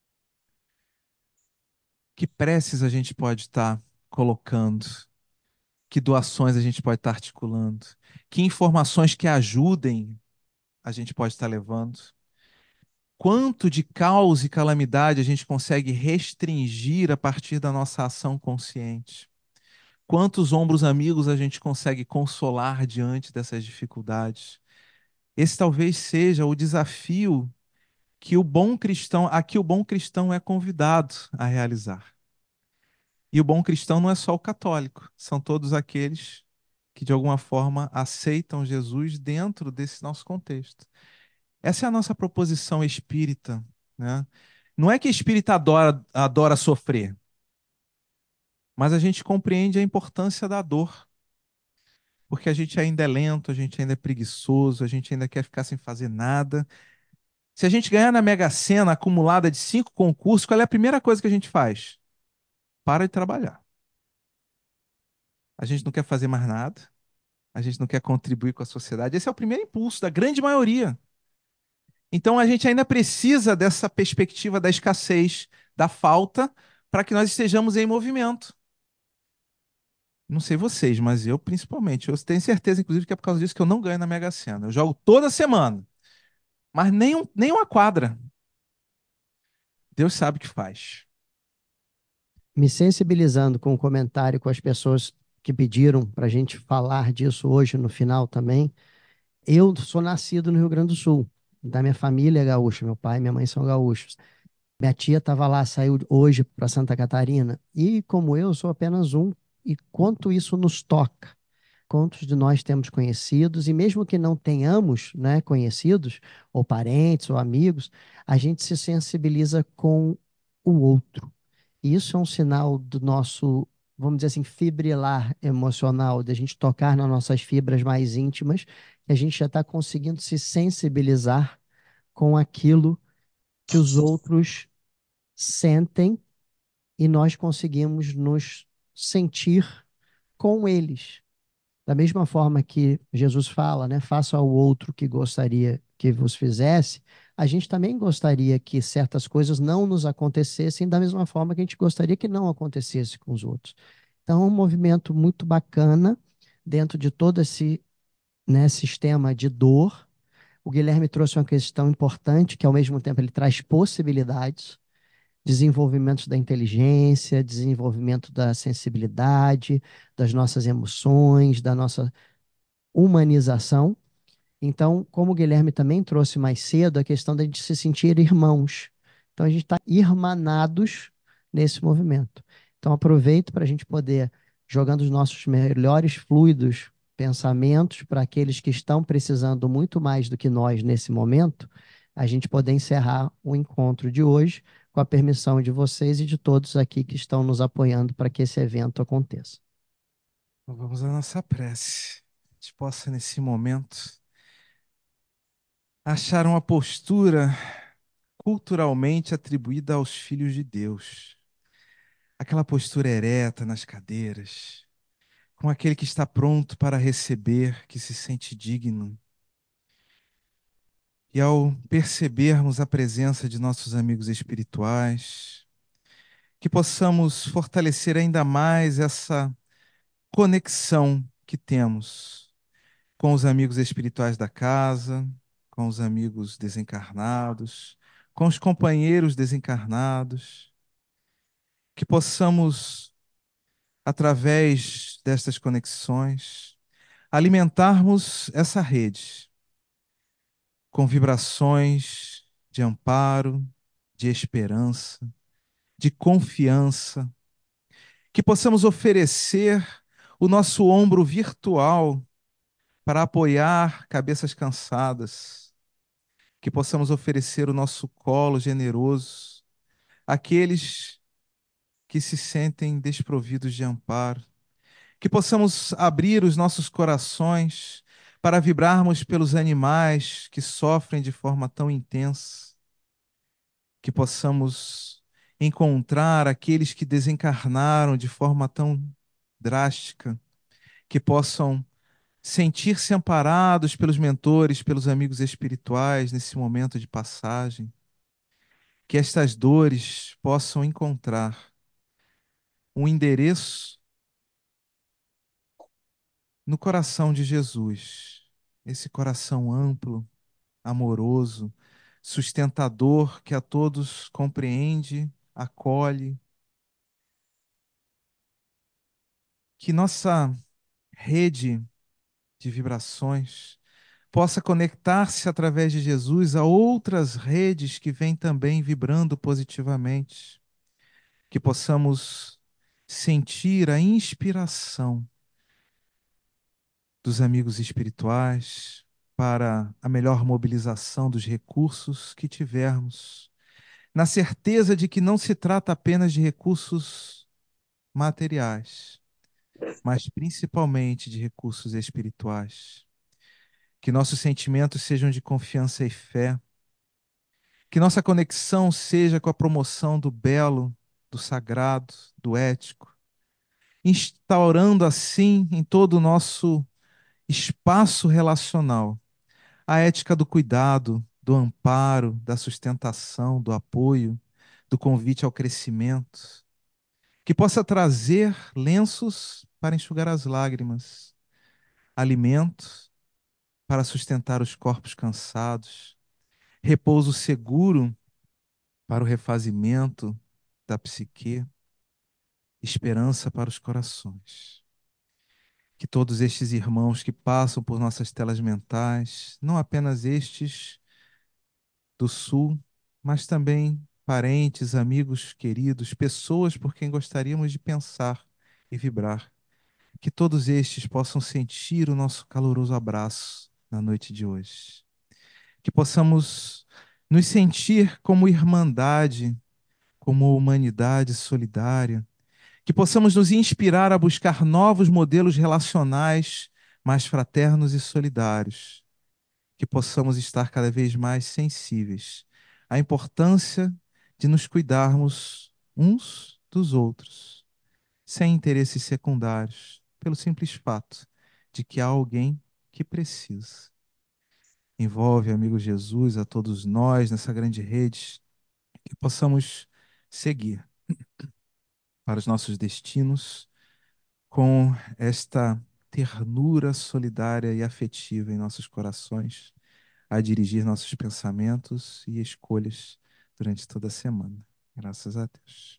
Que preces a gente pode estar colocando? Que doações a gente pode estar articulando? Que informações que ajudem a gente pode estar levando? Quanto de caos e calamidade a gente consegue restringir a partir da nossa ação consciente? Quantos ombros amigos a gente consegue consolar diante dessas dificuldades? Esse talvez seja o desafio que o bom cristão, a que o bom cristão é convidado a realizar. E o bom cristão não é só o católico, são todos aqueles que de alguma forma aceitam Jesus dentro desse nosso contexto. Essa é a nossa proposição espírita, né? Não é que espírita adora, adora sofrer, mas a gente compreende a importância da dor, porque a gente ainda é lento, a gente ainda é preguiçoso, a gente ainda quer ficar sem fazer nada. Se a gente ganhar na Mega Sena acumulada de cinco concursos, qual é a primeira coisa que a gente faz? Para de trabalhar. A gente não quer fazer mais nada, a gente não quer contribuir com a sociedade. Esse é o primeiro impulso da grande maioria. Então a gente ainda precisa dessa perspectiva da escassez, da falta, para que nós estejamos em movimento. Não sei vocês, mas eu principalmente. Eu tenho certeza, inclusive, que é por causa disso que eu não ganho na Mega Sena. Eu jogo toda semana, mas nem, um, nem uma quadra. Deus sabe o que faz. Me sensibilizando com o comentário com as pessoas que pediram para a gente falar disso hoje no final também. Eu sou nascido no Rio Grande do Sul, da minha família é gaúcha, meu pai e minha mãe são gaúchos. Minha tia estava lá, saiu hoje para Santa Catarina, e como eu, sou apenas um, e quanto isso nos toca, quantos de nós temos conhecidos, e mesmo que não tenhamos, né, conhecidos, ou parentes, ou amigos, a gente se sensibiliza com o outro. E isso é um sinal do nosso, vamos dizer assim, fibrilar emocional, da gente tocar nas nossas fibras mais íntimas, que a gente já está conseguindo se sensibilizar com aquilo que os outros sentem e nós conseguimos nos sentir com eles. Da mesma forma que Jesus fala, né, faça ao outro o que gostaria que vos fizesse, a gente também gostaria que certas coisas não nos acontecessem da mesma forma que a gente gostaria que não acontecesse com os outros. Então, é um movimento muito bacana dentro de todo esse, né, sistema de dor. O Guilherme trouxe uma questão importante, que ao mesmo tempo ele traz possibilidades, desenvolvimento da inteligência, desenvolvimento da sensibilidade, das nossas emoções, da nossa humanização. Então, como o Guilherme também trouxe mais cedo, a questão da gente se sentir irmãos. Então, a gente está irmanados nesse movimento. Então, aproveito para a gente poder, jogando os nossos melhores fluidos, pensamentos para aqueles que estão precisando muito mais do que nós nesse momento, a gente poder encerrar o encontro de hoje com a permissão de vocês e de todos aqui que estão nos apoiando para que esse evento aconteça. Então, vamos à nossa prece. A gente possa, nesse momento, achar uma postura culturalmente atribuída aos filhos de Deus. Aquela postura ereta nas cadeiras, com aquele que está pronto para receber, que se sente digno. E ao percebermos a presença de nossos amigos espirituais, que possamos fortalecer ainda mais essa conexão que temos com os amigos espirituais da casa, com os amigos desencarnados, com os companheiros desencarnados, que possamos, através destas conexões, alimentarmos essa rede com vibrações de amparo, de esperança, de confiança, que possamos oferecer o nosso ombro virtual para apoiar cabeças cansadas, que possamos oferecer o nosso colo generoso àqueles que se sentem desprovidos de amparo, que possamos abrir os nossos corações para vibrarmos pelos animais que sofrem de forma tão intensa, que possamos encontrar aqueles que desencarnaram de forma tão drástica, que possam sentir-se amparados pelos mentores, pelos amigos espirituais nesse momento de passagem, que estas dores possam encontrar um endereço no coração de Jesus, esse coração amplo, amoroso, sustentador que a todos compreende, acolhe. Que nossa rede de vibrações possa conectar-se através de Jesus a outras redes que vêm também vibrando positivamente. Que possamos sentir a inspiração dos amigos espirituais para a melhor mobilização dos recursos que tivermos, na certeza de que não se trata apenas de recursos materiais, mas principalmente de recursos espirituais. Que nossos sentimentos sejam de confiança e fé, que nossa conexão seja com a promoção do belo, do sagrado, do ético, instaurando assim em todo o nosso espaço relacional a ética do cuidado, do amparo, da sustentação, do apoio, do convite ao crescimento, que possa trazer lenços para enxugar as lágrimas, alimento para sustentar os corpos cansados, repouso seguro para o refazimento da psique, esperança para os corações. Que todos estes irmãos que passam por nossas telas mentais, não apenas estes do Sul, mas também parentes, amigos queridos, pessoas por quem gostaríamos de pensar e vibrar, que todos estes possam sentir o nosso caloroso abraço na noite de hoje. Que possamos nos sentir como irmandade, como humanidade solidária, que possamos nos inspirar a buscar novos modelos relacionais mais fraternos e solidários, que possamos estar cada vez mais sensíveis à importância de nos cuidarmos uns dos outros, sem interesses secundários, pelo simples fato de que há alguém que precisa. Envolve, amigo Jesus, a todos nós nessa grande rede, que possamos seguir para os nossos destinos com esta ternura solidária e afetiva em nossos corações, a dirigir nossos pensamentos e escolhas durante toda a semana. Graças a Deus.